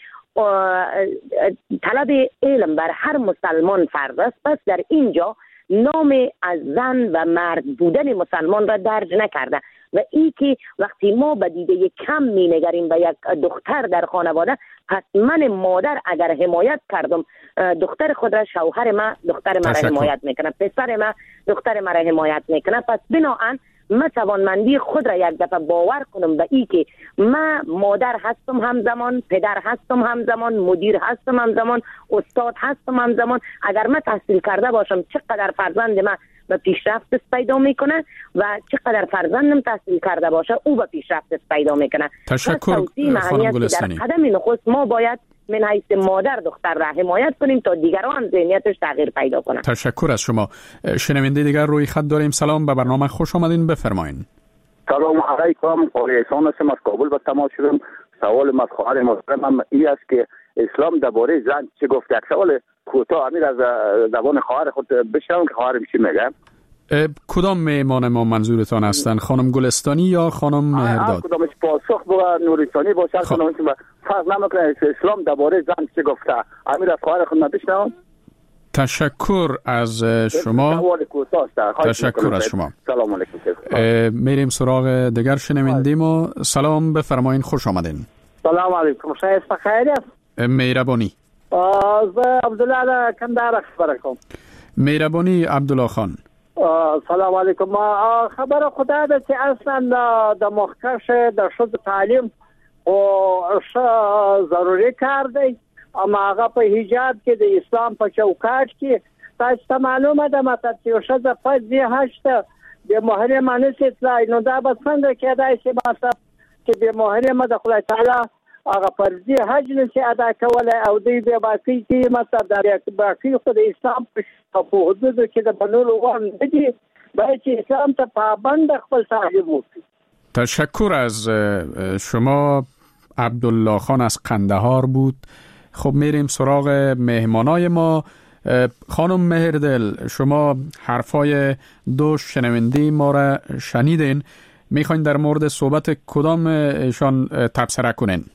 طلب علم بر هر مسلمان فرض است، پس در اینجا نام از زن و مرد بودن مسلمان را درج نکرده و این که وقتی ما به دیده کم می نگریم به یک دختر در خانواده، پس من مادر اگر حمایت کردم دختر خود را، شوهر من دختر من را حمایت میکنه، پسر من دختر من را حمایت میکنه. پس بناهن من توانمندی خود را یک دفعه باور کنم به این که من مادر هستم همزمان، پدر هستم همزمان، مدیر هستم همزمان، استاد هستم همزمان. اگر من تحصیل کرده باشم چقدر فرزند من به پیشرفت پیدا میکنه و چقدر فرزندم تحصیل کرده باشه او به پیشرفت پیدا میکنه. تشکر خانم گلستانی. در قدم نخست ما باید من حیث مادر دختر را حمایت کنیم تا دیگران ذهنیتش تغییر پیدا کنه. تشکر از شما. شنونده دیگر روی خط داریم. سلام، به برنامه خوش آمدین، بفرمایین. سلام علیکم، قاری احسان هستم، از کابل به تماس شدم. سوال از خواهر محترمم این است که اسلام درباره زن چه گفته؟ یک سوال کوتاه امیر از زبان خواهر خود بشنوم که خواهرم چی میگه. کدام مهمان ما منظورتان هستند؟ خانم گلستانی یا خانم مهرداد؟ کدامش پاسخ با نورستانی باشه خانم فرض نمیکنه اسلام درباره زن چه گفته؟ امیر از خواهر خود بشنوم. تشکر از شما. تشکر از شما. سلام علیکم. میریم سراغ دیگر شنوندیم و سلام، بفرمایین، خوش آمدین. سلام علیکم، شما خیر است؟ مهربانی. از عبدالله کندهار خبر کوم. مهربانی عبدالله خان. سلام علیکم. خبر خدا ده چې اصلا د مخکش د شذ تعلیم او ضروری کار دی، اما هغه په حجاب کې د اسلام په چوکاټ کې تاسو ته معلومه ده مته چې شذ په دې هشته د محرمه نشي نو دا به څنګه کېدای شي ماته چې د محرمه د خدای تعالی هغه فرضي حج نشي ادا کولای او دې به باقي کې مطلب دا باقي خو د اسلام په حدود کې د بنول وان دي باید چې اسلام ته پابند خپل تعلیم وکړي. تشکر از شما. عبدالله خان از قندهار بود. خب میریم سراغ مهمانای ما. خانم مهردل، شما حرفای دو شنونده ما را شنیدین، میخواین در مورد صحبت کدام ایشان تبصره کنین؟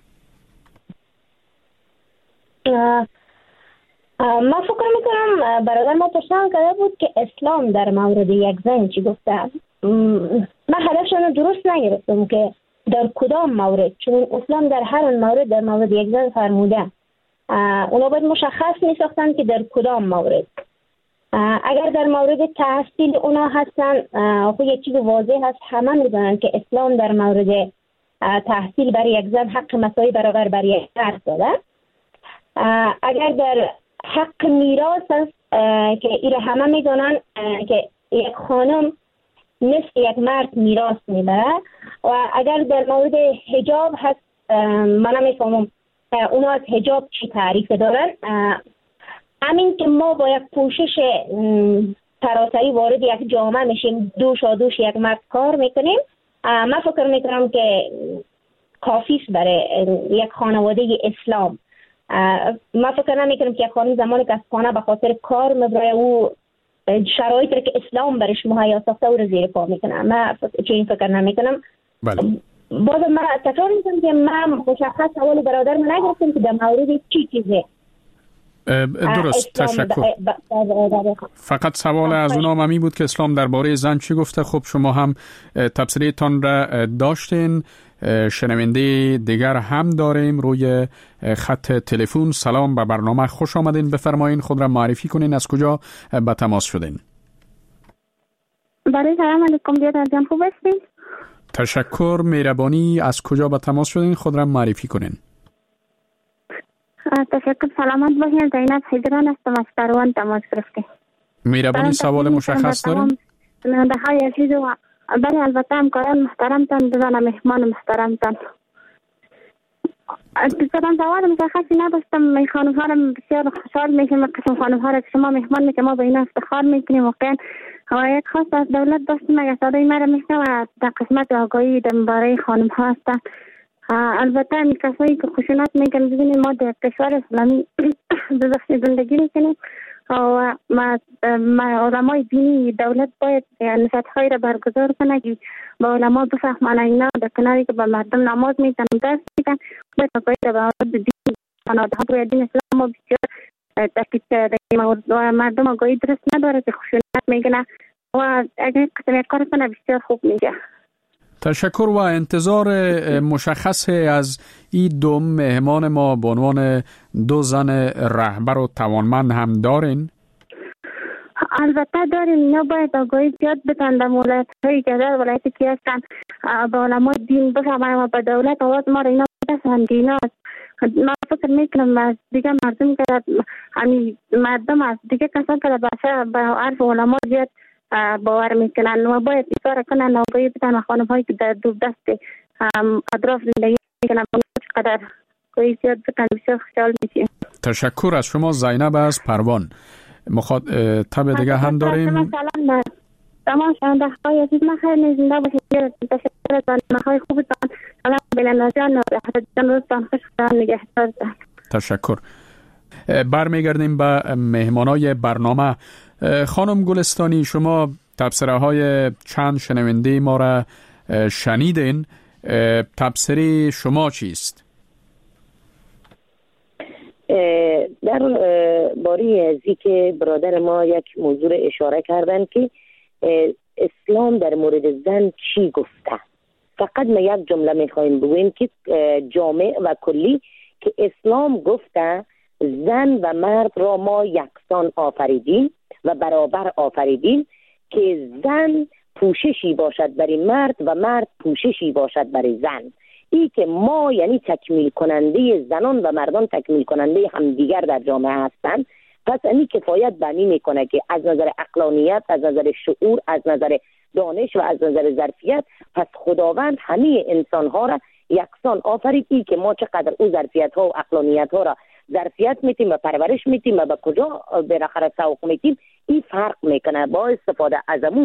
من فکر میکنم برادر ما پرسان کرده بود که اسلام در مورد یک زن چی گفته. من هدفشان درست نگرفتم که در کدام مورد، چون اسلام در هر مورد در مورد یک زن فرموده. اونا باید مشخص میساختن که در کدام مورد. اگر در مورد تحصیل اونا هستن خب یک چیز واضح هست، همه میدونن که اسلام در مورد تحصیل برای یک زن حق مساوی برابر برای یک مرد داده. اگر در حق میراث است که ایره همه میدونن که یک خانم مثل یک مرد میراث میبره. و اگر در مورد حجاب هست من نمیفهمم اونا از حجاب چی تعریف دارن. همین که ما با یک پوشش سراسری وارد یک جامعه میشیم، دوش یک مرد کار میکنیم، من فکر میکنم که کافی است برای یک خانواده اسلام. من فکر نمیکنم که یک خانم زمانی که از خانه به خاطر کار مبرای او شرایطی که اسلام برش مهیا ساخته او رو زیر پا میکنم. من چنین فکر نمیکنم. بله. باز من تکرار میکنم که من مشخص سوال برادر من نگرفتم که در مورد چی چیزه. درست، تشکر. فقط سوال از اونام همی بود که اسلام درباره زن چی گفته. خب شما هم تفسیرتان را داشتین. شنونده دیگر هم داریم روی خط تلفن. سلام، به برنامه خوش آمدین. بفرمایین خود را معرفی کنین، از کجا به تماس شدین؟ بله، سلام علیکم بیادر جان، خوب هستین؟ تشکر، مهربانی. از کجا به تماس شدین؟ خود را معرفی کنین. تشکر، سلامت باشین. زینب حیدران هستم، از کاروان تماس گرفتیم. مهربانی، سوال مشخص دارین؟ شنونده های عزیز و بله البته همکاران محترمتان، بزن مهمان محترمتان. دوستان سوال مشخصی نداشتم. خانم ها را بسیار خوشحال میشیم، قسم خانم ها را که شما مهمان میکنیم، ما به این افتخار میکنیم. واقعا یک خواست از دولت داشتیم، اگر صدای مرا میشنوه در قسمت آگاهی درباره خانم ها هستند. البته این کسایی که خشونت میکنن، ببینید ما در کشور اسلامی زندگی میکنیم و علمای دینی دولت باید نصیحت‌هایی را برگزار کنه که با علما بفهمانه اینا در کناری که با مردم نماز میتن درس میتن، باید آگاهی را به مورد دین خانواده ها دین اسلام بسیار تشکیل کرده و مردم آگاهی درست نداره که خشونت میکنه و اگر قسم کار کنه بسیار خوب میشه. تشکر و انتظار مشخص از این دو مهمان ما به عنوان دو زن رهبر و توانمند هم دارین؟ البته داریم. اینا باید آگاهی زیاد بدن در ولایت‌هایی که در ولایتی که هستن به علمای دین بفهمن و به دولت آواز ما را اینا بسند. اینا من فکر میکنم از دیگه مردم که همین مردم از دیگه کسان که به عرف علما زیاد باور میکنن و باید ایسا کنن آگاهی بدن و خانم هایی که در دور دست اطراف زندگی میکنن چقدر آگاهی زیاد بدن بسیار خوشحال میشیم. تشکر از شما. زینب از پروان. تب دیگه هم داریم. تمام شنونده های عزیز، من خیلی زنده باشید. تشکر از برنامه های خوبتان. سلام بلند جان و حضرت جان، روزتان خوش، خدا نگهدارتان. تشکر. برمیگردیم به مهمانای برنامه. خانم گلستانی، شما تبصره های چند شنونده ما را شنیدین. تبصره شما چیست؟ در باری ازی که برادر ما یک موضوع اشاره کردن که اسلام در مورد زن چی گفته. فقط ما یک جمله میخوایم بگویم که جامع و کلی که اسلام گفته زن و مرد را ما یکسان آفریدیم و برابر آفریدیم، که زن پوششی باشد برای مرد و مرد پوششی باشد برای زن. این که ما یعنی تکمیل کننده زنان و مردان تکمیل کننده همدیگر در جامعه هستند. پس این کفایت بنی میکنه که از نظر عقلانیت، از نظر شعور، از نظر دانش و از نظر ظرفیت، پس خداوند همه انسان ها را یکسان آفریدی که ما چقدر او ظرفیت ها و عقلانیت ها را ظرفیت میتیم و پرورش میتیم و به کجا بالاخره سوق میتیم، این فرق میکنه با استفاده از امو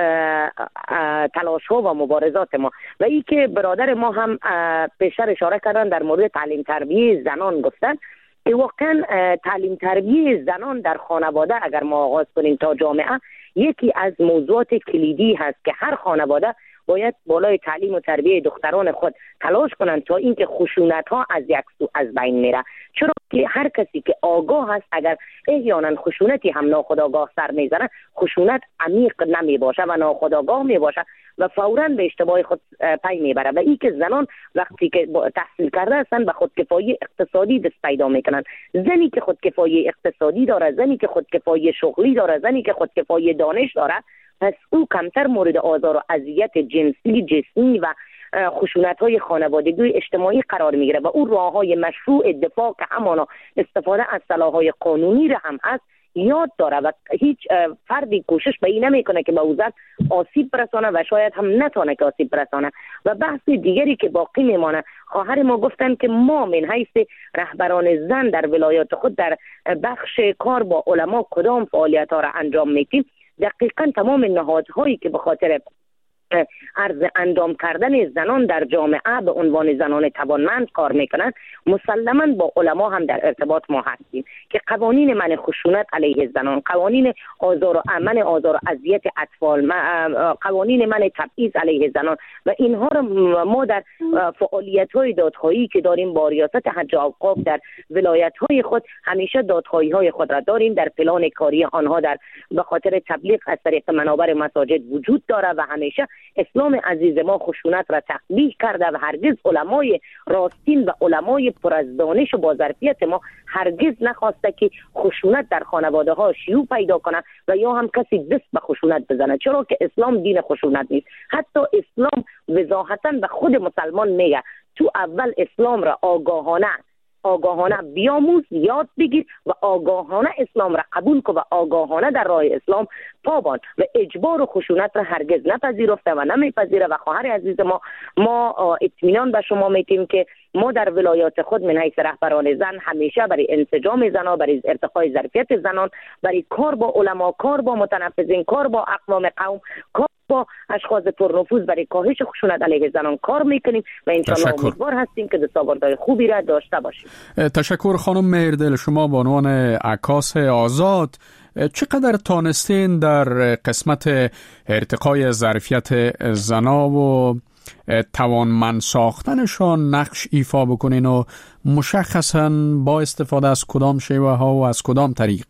تلاش ها و مبارزات ما. و این که برادر ما هم پیشتر اشاره کردن در مورد تعلیم تربیه زنان گفتن که واقعا تعلیم تربیه زنان در خانواده اگر ما آغاز کنیم تا جامعه، یکی از موضوعات کلیدی هست که هر خانواده باید بالای تعلیم و تربیه دختران خود تلاش کنند تا اینکه خشونت ها از یک سو از بین میره. چرا که هر کسی که آگاه هست اگر احیانا خشونتی هم ناخودآگاه سر میزنه، خشونت عمیق نمی باشه و ناخودآگاه می باشه و فوراً به اشتباه خود پی میبره. و این که زنان وقتی که تحصیل کرده هستن به خودکفایی اقتصادی دست پیدا میکنن. زنی که خودکفایی اقتصادی داره، زنی که خودکفایی شغلی داره، زنی که خودکفایی دانش داره، پس او کمتر مورد آزار و اذیت جنسی، جسمی و خشونت‌های خانوادگی اجتماعی قرار میگیره و او راه‌های مشروع دفاع که همانا استفاده از سلاح‌های قانونی را هم هست یاد داره و هیچ فردی کوشش به این نمیکنه که به او زن آسیب برسانه و شاید هم نتونه که آسیب برسانه. و بحث دیگری که باقی میمانه، خواهر ما گفتن که ما من حیث رهبران زن در ولایات خود در بخش کار با علما کدام فعالیت‌ها را انجام میدیم. دقیقاً تمام نهادهایی که به خاطر عرض انجام کردن زنان در جامعه به عنوان زنان توانمند کار میکنند، مسلماً با علما هم در ارتباط ما هستیم که قوانین منع خشونت علیه زنان، قوانین آزار و اذیت اطفال، قوانین منع تبعیض علیه زنان و اینها را ما در فعالیت‌های دادخواهی که داریم با ریاست حج و اوقاف در ولایت‌های خود همیشه دادخواهی‌های خود را داریم. در پلان کاری آنها در به خاطر تبلیغ از طریق منابر مساجد وجود داره و همیشه اسلام عزیز ما خشونت را تقبیح کرده و هرگز علمای راستین و علمای پر از دانش و با ظرفیت ما هرگز نخواسته که خشونت در خانواده ها شیوع پیدا کنه و یا هم کسی دست به خشونت بزنه، چرا که اسلام دین خشونت نیست. حتی اسلام وضاحتاً به خود مسلمان میگه تو اول اسلام را آگاهانه بیاموز، یاد بگیر و آگاهانه اسلام را قبول کن و آگاهانه در راه اسلام پابان و اجبار و خشونت را هرگز نپذیرفته و نمیپذیره. و خواهر عزیز ما اطمینان به شما میتیم که ما در ولایات خود من حیث رهبران زن همیشه برای انسجام زنان، برای ارتقای ظرفیت زنان، برای کار با علما، کار با متنفذین، کار با اقوام قوم، کار با اشخاص پرنفوذ برای کاهش خشونت علیه زنان کار میکنیم و انشاءالله امیدوار هستیم که دستاوردهای خوبی را داشته باشیم. تشکر خانم مهردل. شما به عنوان عکاس آزاد چقدر تانستین در قسمت ارتقای ظرفیت زنا و توانمند ساختنشان نقش ایفا بکنین و مشخصاً با استفاده از کدام شیوه ها و از کدام طریق؟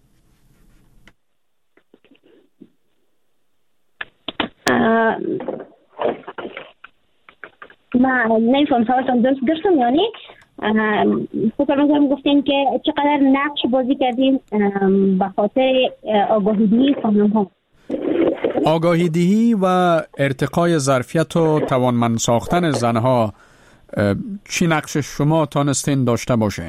من نمیفهم سوالتون درست گرفتم، یعنی فکر میکنم گفتین که چقدر نقش بازی کردیم به خاطر آگاهی‌دهی خانم‌ها. آگاهی‌دهی و ارتقای ظرفیت و توانمند ساختن زنها چی نقش شما تانستین داشته باشین؟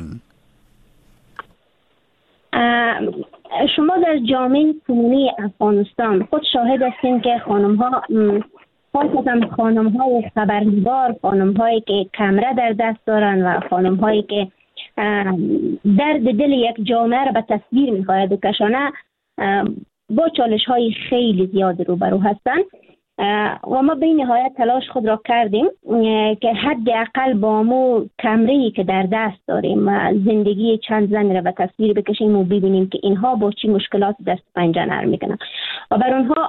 شما در جامعه کنونی افغانستان خود شاهد هستین که خانم‌ها، خاصتا خانم‌های خبرنگار، خانم‌هایی که کمره در دست دارن و خانم‌هایی که درد دل یک جامعه را به تصویر می‌خواهد بکشانه، با چالش‌های خیلی زیاد روبرو هستند و ما به نهایت تلاش خود را کردیم که حداقل با مو کمره‌ای که در دست داریم زندگی چند زن را به تصویر بکشیم و ببینیم که اینها با چی مشکلات دست پنجه نرم میکنن و بر اونها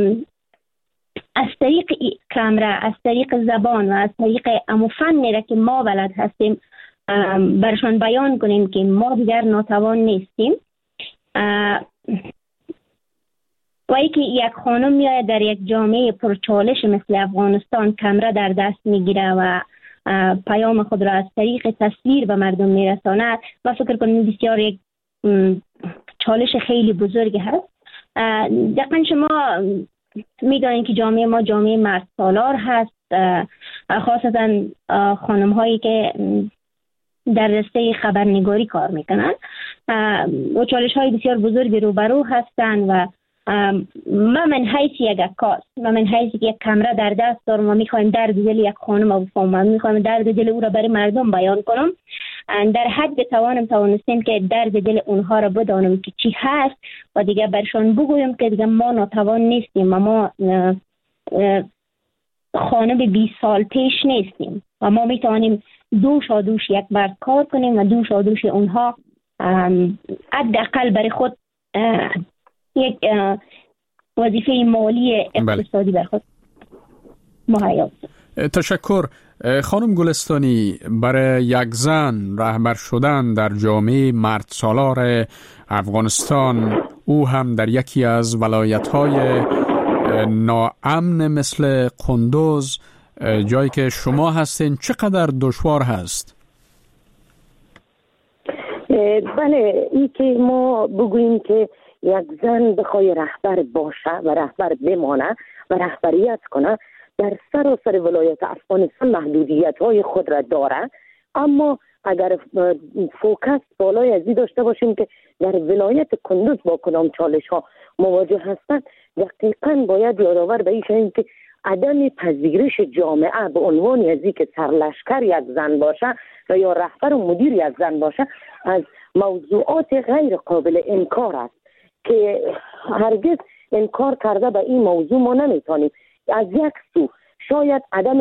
از طریق کمره، از طریق زبان و از طریق امو فنی را که ما بلد هستیم برشان بیان کنیم که ما دیگر ناتوان نیستیم. و اینکه یک خانم میاد در یک جامعه پرچالش مثل افغانستان کمره در دست میگیره و پیام خود را از طریق تصویر به مردم میرساند و فکر کنم بسیار یک چالش خیلی بزرگی هست. دقیقا شما میدانید که جامعه ما جامعه مرد سالار هست، خاصتا خانم هایی که در رشته خبرنگاری کار میکنن و چالش های بسیار بزرگی روبرو هستند و من حیث یک عکاس، من حیث یک کمره در دست دارم و میخوایم درد دل یک خانم رو بفهمم، میخوایم درد دل او را برای مردم بیان کنم، در حد توانستیم که درد دل اونها را بدانم که چی هست و دیگه برشان بگویم که دیگه ما ناتوان نیستیم و ما خانم 20 سال پیش نیستیم و ما میتوانیم دوش یک مرد کار کنیم و دوش اونها حداقل برای خود یک وظیفه مالی اقتصادی بر خود مهیا. تشکر. خانم گلستانی، برای یک زن رهبر شدن در جامعه مرد سالار افغانستان، او هم در یکی از ولایت‌های ناامن مثل قندوز، جایی که شما هستین، چقدر دشوار هست؟ بله، این که ما بگوییم که یک زن بخوای رهبر باشه و رهبر بمانه و رهبریت کنه، در سراسر ولایت افغانستان محدودیت‌های خود را داره، اما اگر فوکس بالای ازی داشته باشیم که در ولایت کندوز با کدام چالش‌ها مواجه هستند، دقیقاً باید یادآور به این شویم که عدم پذیرش جامعه به عنوان ازی که سرلشکر یک زن باشه و یا رهبر و مدیر یک زن باشه از موضوعات غیر قابل انکار است که هرگز انکار کرده به این موضوع ما نمیتونیم. از یک سو شاید عدم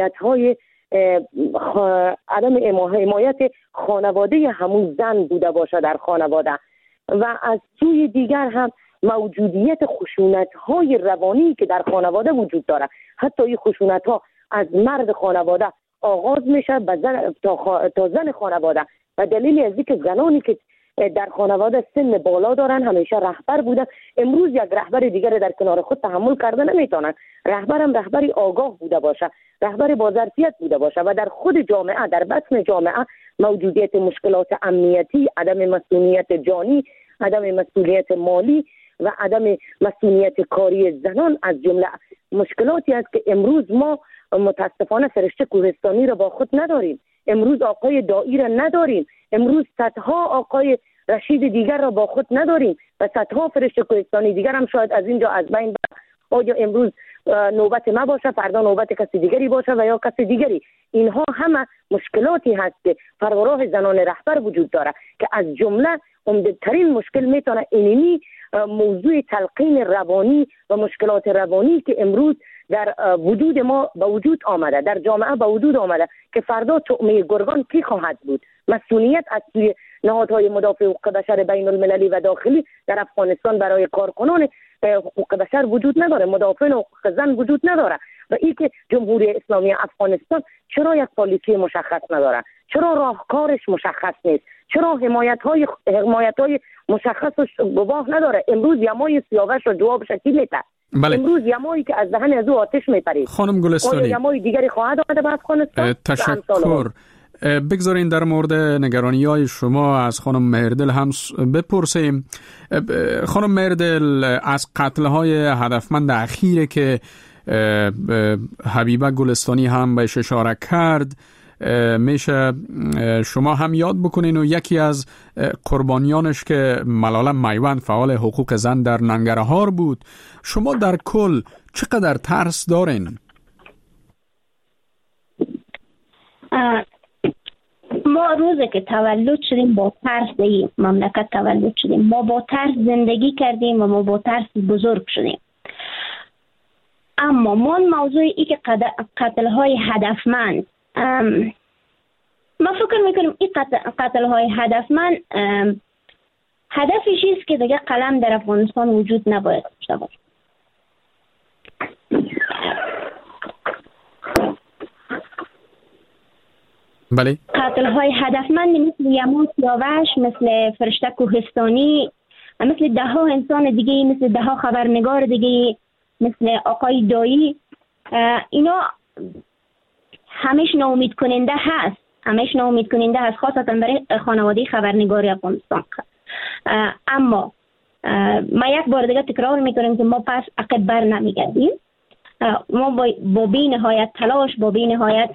حمایت خانواده همون زن بوده باشه در خانواده و از سوی دیگر هم موجودیت خشونت‌های روانی که در خانواده وجود داره. حتی این خشونت‌ها از مرد خانواده آغاز میشه تا زن خانواده و دلیل از اینکه زنانی که در خانواده سن بالا دارن، همیشه رهبر بودن. امروز یک رهبر دیگر در کنار خود تحمل کرده نمیتونن. رهبرم رهبری آگاه بوده باشه، رهبری با ظرفیت بوده باشه و در خود جامعه، در بطن جامعه موجودیت مشکلات امنیتی، عدم مسئولیت جانی، عدم مسئولیت مالی و عدم مسئولیت کاری زنان از جمله مشکلاتی است که امروز ما متاسفانه فرشته کوهستانی را با خود نداریم. امروز آقای دایی را نداریم. امروز صدها آقای رشید دیگر را با خود نداریم و صدها فرشته کوهستانی دیگر هم شاید از اینجا از بین بره. آیا امروز نوبت ما باشه، فردا نوبت کسی دیگری باشه و یا کسی دیگری. اینها همه مشکلاتی هست که فراراه زنان رهبر وجود داره که از جمله عمده‌ترین مشکل میتونه اینی موضوع تلقین روانی و مشکلات روانی که امروز در وجود ما به وجود آمده، در جامعه به وجود آمده که فردا طعمه گرگان کی خواهد بود. مسئولیت از سوی نهادهای مدافع حقوق بشر بین المللی و داخلی در افغانستان برای کارکنان حقوق بشر وجود نداره، مدافعین حقوق زن وجود نداره و این که جمهوری اسلامی افغانستان چرا یک پالیسی مشخص نداره، چرا راهکارش مشخص نیست، چرا حمایت های مشخص و گواه نداره. امروز یمای سیاوش رو جواب شکیل میده. بله. امروز یمایی که از دهن از او آتش میپرید. خانم گلستانی، یمای دیگری خواهد آمده به افغانستان؟ تشکر. بگذارین در مورد نگرانی‌های شما از خانم مهردل هم بپرسیم. خانم مهردل، از قتل‌های هدفمند اخیره که حبیبه گلستانی هم بهش اشاره کرد میشه شما هم یاد بکنین و یکی از قربانیانش که ملاله میوند فعال حقوق زن در ننگرهار بود. شما در کل چقدر ترس دارین؟ ما روزی که تولد شدیم با ترس این مملکت تولد شدیم، ما با ترس زندگی کردیم و ما با ترس بزرگ شدیم. اما من موضوع ای که قتل‌های هدفمند، ما فکر میکنیم این قتل‌های هدفمند هدفش است که دیگه قلم در افغانستان وجود نباید داشته باشه. بله. قتل‌های هدفمند مثل یمان سیاوش، مثل فرشته کوهستانی، مثل ده ها انسان دیگه، مثل ده ها خبرنگار دیگه، مثل آقای دایی، اینا همیش ناامید کننده هست، همیش ناامید کننده هست، خاصتا برای خانواده خبرنگار افغانستان. اما ما یک بار دیگه تکرار میکنیم که ما پس عقب بر نمیگردیم. ما با بی نهایت تلاش، با بی نهایت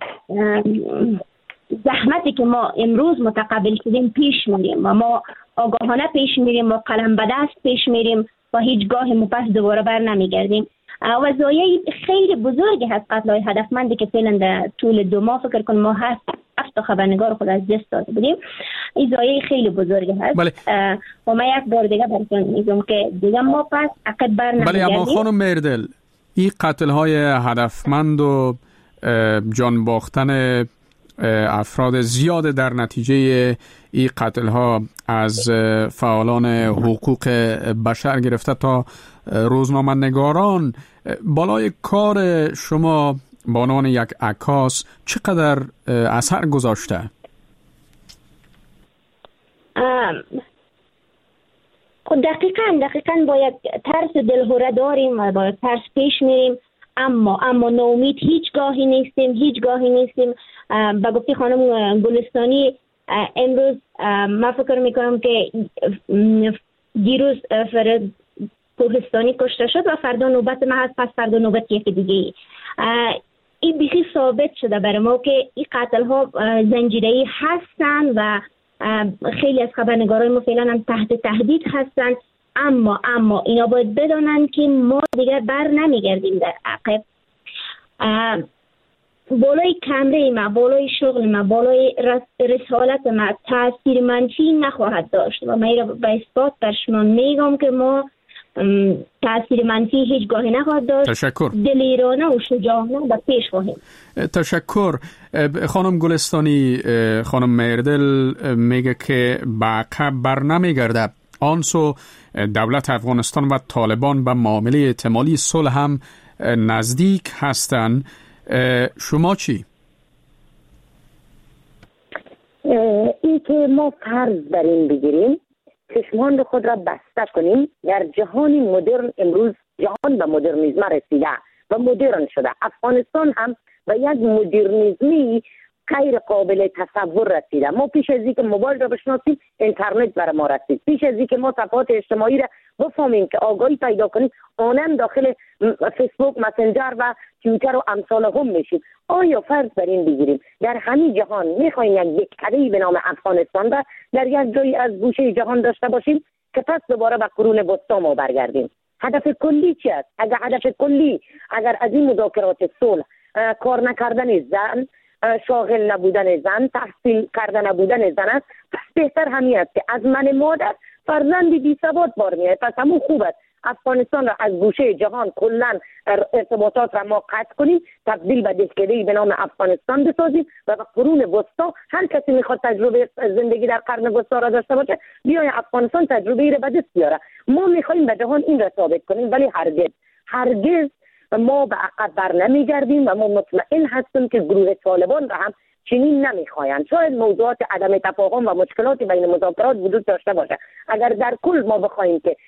زحمتی که ما امروز متقبل شدیم پیش میریم و ما آگاهانه پیش میریم و قلم به دست پیش میریم و هیچگاه ما پس دوباره بر نمیگردیم. و زایه خیلی بزرگی هست قتل‌های هدفمندی که فعلا در طول 2 ماه فکر کنم ما 7 خبرنگار خود از دست داده بودیم. این زایه خیلی بزرگی هست. بله. و ما یک بار دیگه براتون میگم که دیگه ما پس عقب بر نمیگردیم. بله، اما خانم مهردل، این قتل‌های هدفمند و جان باختن افراد زیاد در نتیجه این قتل‌ها از فعالان حقوق بشر گرفته تا روزنامه‌نگاران، بالای کار شما به عنوان یک عکاس چقدر اثر گذاشته؟ دقیقاً باید ترس دلهوره داریم و باید ترس پیش میریم، اما ناامید هیچگاهی نیستیم. به گفته خانم گلستانی، امروز من فکر میکنم که دیروز فرد کوهستانی کشته شد و فردا نوبت ما هست، پس فردا نوبت یکی دیگه. این بیخی ثابت شده برای ما که این قتل ها زنجیره‌ای هستن و خیلی از خبرنگارای ما فعلا هم تحت تهدید هستن. اما اینا باید بدانن که ما دیگر بر نمیگردیم در عقب. بالای کمره ما، بالای شغل ما، بالای رسالت ما تاثیر منفی نخواهد داشت و من را به اثبات در شما میگم که ما تاثیر منفی هیچگاهی نخواهد داشت. تشکر. دلیرانه و شجاعانه به پیش خواهیم. تشکر. خانم گلستانی، خانم مهردل میگه که به عقب بر نمیگرده. آنسو دولت افغانستان و طالبان به معامله احتمالی صلح هم نزدیک هستند. شما چی؟ این که ما فرض بر این بگیریم چشمان خود را بسته کنیم. در جهان مدرن امروز جهان به مدرنیسم رسیده و مدرن شده. افغانستان هم به یک مدرنیسمی غیر قابل تصور رسیده. ما پیش از اینکه موبایل را بشناسیم اینترنت بر ما رسید. پیش از اینکه ما صفحات اجتماعی را بفهمیم که آگاهی پیدا کنیم آنم داخل فیسبوک، مسنجر و توییتر و امثال هم میشیم. آیا فرض بر این بگیریم در همین جهان میخوایم یک دهکده‌ای به نام افغانستان را در یک جایی از گوشه جهان داشته باشیم که پس دوباره به قرون وسطا ما برگردیم؟ هدف کلی چی است؟ اگر هدف کلی اگر از این مذاکرات صلح کار نکردن زن، شاغل نبودن زن، تحصیل کردن نبودن زن است، پس بهتر همین است که از من مادر فرزند بی سواد بار میاد. پس همون خوب است افغانستان را از گوشه جهان کلا ارتباطات را ما قطع کنیم، تبدیل به دهکده‌ای به نام افغانستان بسازیم و به قرون وسطا هر کسی میخواد تجربه زندگی در قرن وسطا را داشته باشه بیای افغانستان تجربه ای را به دست بیاره. ما میخوایم به جهان این را ثابت کنیم، ولی هرگز ما به عقب بر نمیگردیم و ما مطمئن هستیم که گروه طالبان را هم چنین نمیخواین. شاید موضوعات عدم تفاهم و مشکلات بین مذاکرات وجود داشته باشه. اگر در کل ما بخوایم که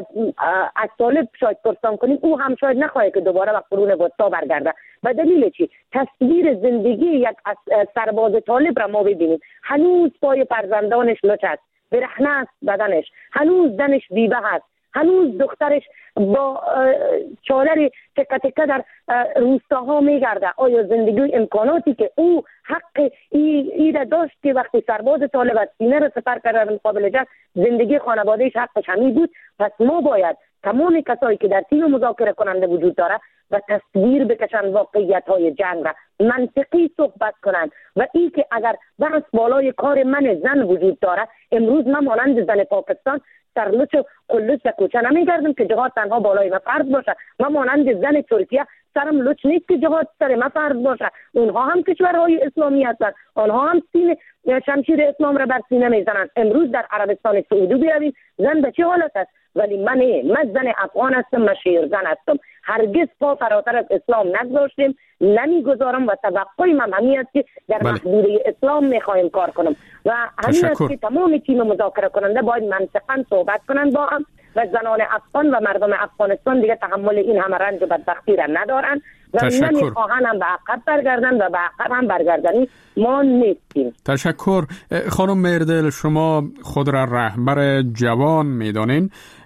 از طالب شاید پرسان کنیم، او هم شاید نخواهد که دوباره به قرون وسطا برگرده. به دلیل چی؟ تصویر زندگی یک سرباز طالب را ما ببینیم. هنوز پای فرزندانش لچ است، برهنه است بدنش، هنوز زنش بیوه هست، هنوز دخترش با چادر تکه تکه در روستاها میگرده. آیا زندگی امکاناتی که او حق ایده داشت که وقتی سرباز طالب از سینه را سپر کرده در مقابل جنگ زندگی خانوادهش حقش همین بود؟ پس ما باید تمام کسایی که در تیم مذاکره کننده وجود داره و تصویر بکشن واقعیت های جنگ را، منطقی صحبت کنند و این که اگر بحث بالای کار من زن وجود داره، امروز من مانند زن پاکستان سرلوچ و قلوچ و کوچه نمیگردم که جهاد تنها بالای من فرض باشه. من مانند زن ترکیه سرم لوچ نیست که جهاد سر من فرض باشه. اونها هم کشورهای اسلامی هستند، آنها هم شمشیر اسلام را بر سینه میزنند. امروز در عربستان سعودی بیایید زن به چه حالت است؟ ولی من زن افغان هستم، من شیرزن هستم، هرگز پا فراتر از اسلام نگذاشتیم، نمیگذارم و توقعی من همین است که در محدوده اسلام میخوایم کار کنم و همین است که تمام تیم مذاکره کننده باید منطقاً صحبت کنند با هم و زنان افغان و مردم افغانستان دیگه تحمل این همه رنج و بدبختی را ندارن و نمیخواهن هم به عقب برگردن و به عقب هم برگردنی ما نیستیم. تشکر. خانم مهردل، شما خود را رهبر جوان میدانین.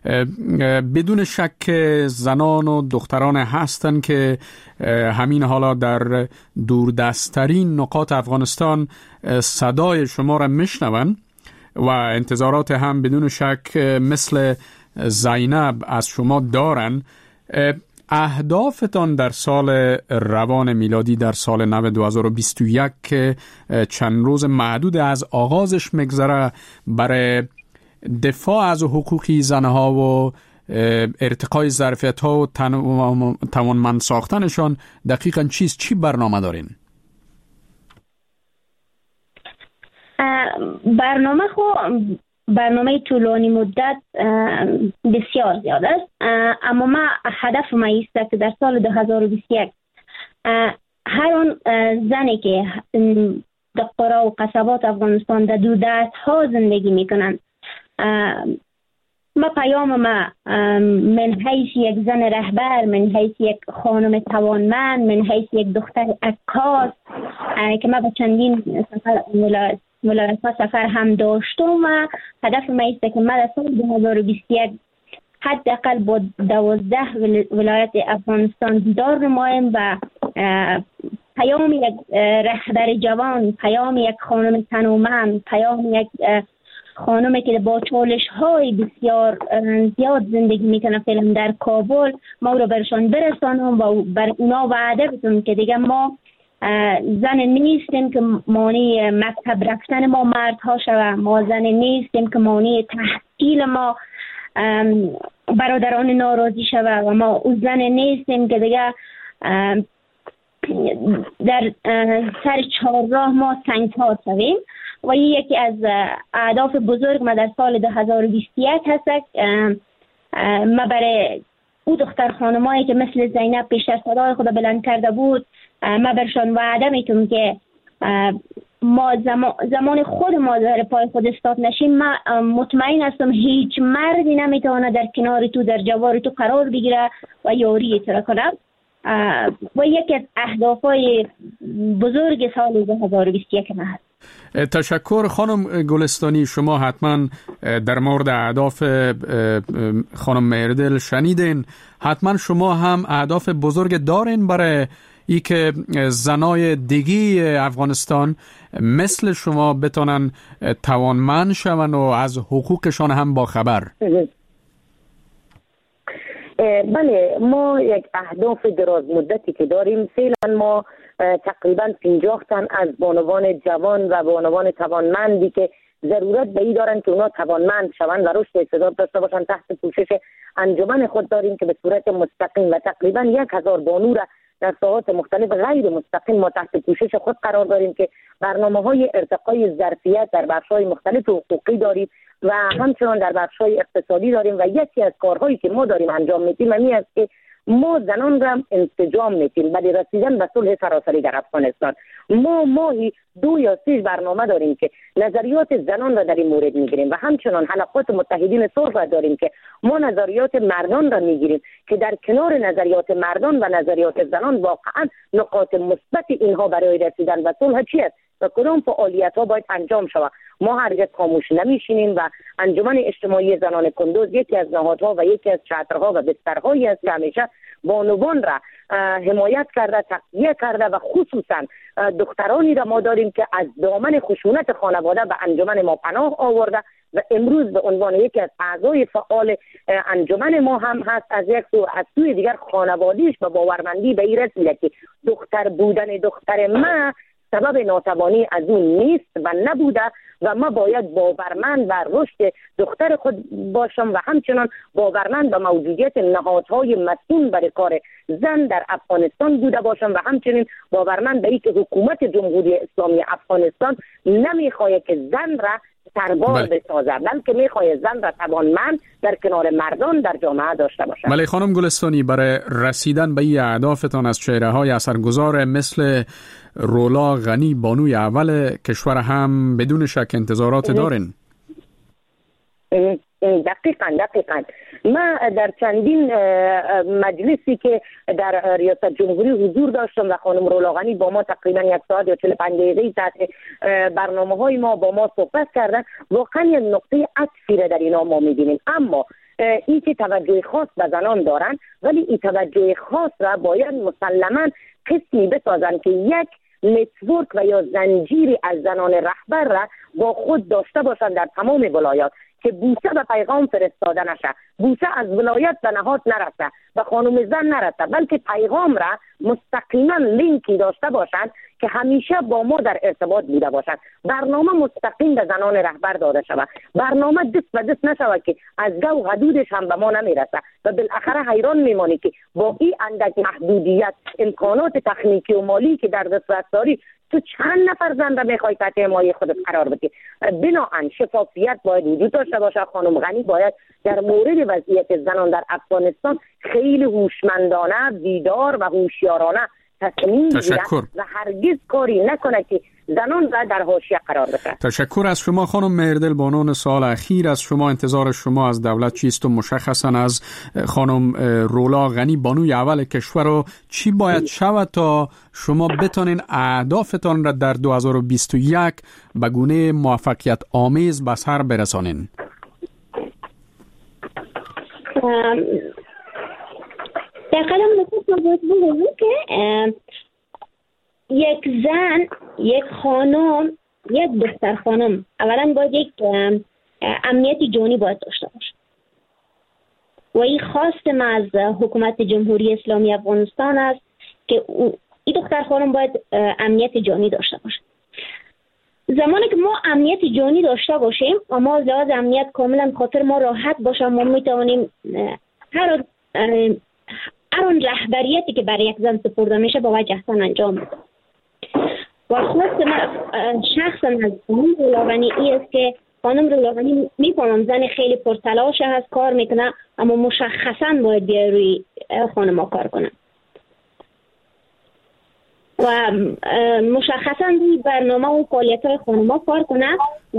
بدون شک زنان و دختران هستند که همین حالا در دوردستترین نقاط افغانستان صدای شما را میشنون و انتظارات هم بدون شک مثل زینب از شما دارن. اهدافتان در سال روان میلادی در سال نو 2021 که چند روز محدود از آغازش مگذره برای دفاع از حقوقی زنها و ارتقای ظرفیت‌ها و توانمند ساختنشان دقیقاً چیست؟ چی برنامه دارین؟ برنامه طولانی مدت بسیار زیاد است، اما ما هدف ما است که در سال 2021 هر اون زنی که در قرى و قصبات افغانستان در دوردست ها زندگی میکنند، ما پیام ما من حیث یک زن رهبر، من حیث یک خانم توانمند، من حیث یک دختر عکاس که ما با چندین ولایت سفر هم داشتم و هدف ما است که ما در سال 2021 حداقل با 12 ولایت افغانستان دیدار نماییم و پیام یک رهبر جوان، پیام یک خانم تنومند، پیام یک خانمی که با چالش های بسیار زیاد زندگی میکنه فعلا در کابل، ما رو برشان برسانم و بر اونا وعده بدم که دیگه ما زن نیستیم که مانع مکتب رفتن ما مردها شود، ما زن نیستیم که مانع تحصیل ما برادران ناراضی شود و ما او زن نیستیم که دیگه در سر چهارراه ما سنگ‌ها شویم. و این یکی از اهداف بزرگ ما در سال 2021 هست. ما برای او دختر خانمایی که مثل زینب پیشتر صدای خود بلند کرده بود، ما برشان وعده میتونم که ما زمان خود ما در پای خود استاد نشیم، من مطمئن هستم هیچ مردی نمیتونه در کنار تو، در جوار تو قرار بگیره و یاری تو کنه. و یکی از اهدافهای بزرگ سال 2021 ما هست. تشکر خانم گلستانی. شما حتما در مورد اهداف خانم مهردل شنیدین. حتما شما هم اهداف بزرگ دارین برای ای که زنای دیگی افغانستان مثل شما بتونن توانمند شون و از حقوقشان هم با خبر. بله، ما یک اهداف دراز مدتی که داریم. فعلا ما تقریبا 50 تن از بانوان جوان و بانوان توانمندی که ضرورت به این دارن که اونا توانمند شوند و رشد استعداد داشته باشن تحت پوشش انجمن خود داریم که به صورت مستقیم و تقریبا 1000 بانو را در ساحات مختلف غیر مستقیم ما تحت پوشش خود قرار داریم که برنامه‌های ارتقای ظرفیت در بخش‌های مختلف حقوقی داریم و همچنان در بخش‌های اقتصادی داریم. و یکی از کارهایی که ما داریم انجام میدیم همین است که ما زنان را انسجام میدیم برای رسیدن به صلح سراسری در افغانستان. ما ماهی 2 یا 3 برنامه داریم که نظریات زنان را در این مورد میگیریم و همچنان حلقات متحدین صلح را داریم که ما نظریات مردان را میگیریم که در کنار نظریات مردان و نظریات زنان واقعا نقاط مثبت اینها برای رسیدن به صلح چی است و کدام فعالیت‌ها باید انجام شود. ما هرگز خاموش نمیشینیم و انجمن اجتماعی زنان کندوز یکی از نهادها و یکی از چترها و بسترهایی است که همیشه بانوان را حمایت کرده، تقویه کرده و خصوصا دخترانی را ما داریم که از دامن خشونت خانواده به انجمن ما پناه آورده و امروز به عنوان یکی از اعضای فعال انجمن ما هم هست. از یک سو، از سوی دیگر خانواده‌اش به باورمندی به این رسیده که دختر بودن دختر ما سبب ناتوانی از اون نیست و نبوده و ما باید باورمند بر رشد دختر خود باشم و همچنان باورمند به موجودیت نهادهای مسئول برای کار زن در افغانستان بوده باشم و همچنین باورمند به اینکه حکومت جمهوری اسلامی افغانستان نمیخواهد که زن را سربار بسازه، بلکه میخواهد زن را توانمند در کنار مردان در جامعه داشته باشد. بله خانم گلستانی، برای رسیدن به این اهدافتان از چهره‌های اثرگذار مثل رولا غنی بانوی اول کشور هم بدون شک انتظارات دارین؟ دقیقاً ما در چندین مجلسی که در ریاست جمهوری حضور داشتم و خانم رولا غنی با ما تقریبا 1 ساعت یا 45 دقیقه تحت برنامه‌های ما با ما صحبت کردن. واقعا یک نقطه عطفی را در اینا ما می‌بینیم، اما این که توجه خاص به زنان دارن، ولی این توجه خاص را باید مسلماً قسمی بسازن که یک نتورک و یا زنجیری از زنان رهبر را با خود داشته باشند در تمام ولایات که بوسه به پیغام فرستاده نشه، بوسه از ولایت به نهاد نرسه، به خانم زن نرسه، بلکه پیغام را مستقیما لینکی داشته باشند که همیشه با ما در ارتباط بوده باشند. برنامه مستقیم به زنان رهبر داده شود، برنامه دست به دست نشود که از گو حدودش هم به ما نمیرسه و بالاخره حیران میمانی که با این اندک محدودیت امکانات تکنیکی و مالی که در دسترس داری تو چند نفر زن را میخوای تحت حمایه خودت قرار بدی. بناهن شفافیت باید وجود داشته باشه. خانم غنی باید در مورد وضعیت زنان در افغانستان خیلی هوشمندانه، بیدار و هوشیارانه تصمیم بگیره و هرگز کاری نکنه که زنان را در حاشیه قرار بده. تشکر از شما خانم مهردل بانون. سال اخیر از شما انتظار شما از دولت چیست و مشخصا از خانم رولا غنی بانوی اول کشور رو چی باید شود تا شما بتونین اهدافتان را در 2021 به گونه موفقیت آمیز به سر برسانین؟ در قدم نخست باید بگویم که یک زن، یک خانم، یک دختر خانم اولا باید یک امنیت جانی باید داشته باشه و این خواست ما از حکومت جمهوری اسلامی افغانستان است که این دختر خانم باید امنیت جانی داشته باشه. زمانی که ما امنیت جانی داشته باشیم و ما لحاظ امنیت کاملا خاطر ما راحت باشه، ما میتوانیم هر آن رهبریتی که برای یک زن سپرده میشه با وجهتن انجام بده. و خواست من شخصا از خانم رولا غنی است که خانم رولا غنی میفهمم زن خیلی پرتلاش هست، کار میکنه، اما مشخصا باید بیا روی خانم ها کار کنه. و مشخصا روی برنامه و فعالیت‌های خانم‌ها کار کنه و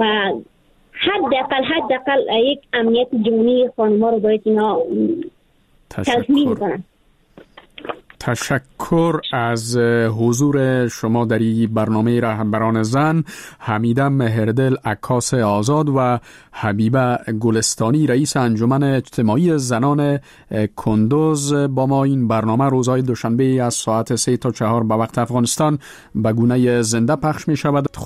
حداقل یک امنیت جمعی خانم‌ها رو باید اینا تضمین کنن. تشکر از حضور شما در این برنامه رهبران زن. حمیده مهردل عکاس آزاد و حبیبه گلستانی رئیس انجمن اجتماعی زنان کندوز با ما این برنامه روزهای دوشنبه از ساعت 3 تا 4 به وقت افغانستان به گونه زنده پخش می شود.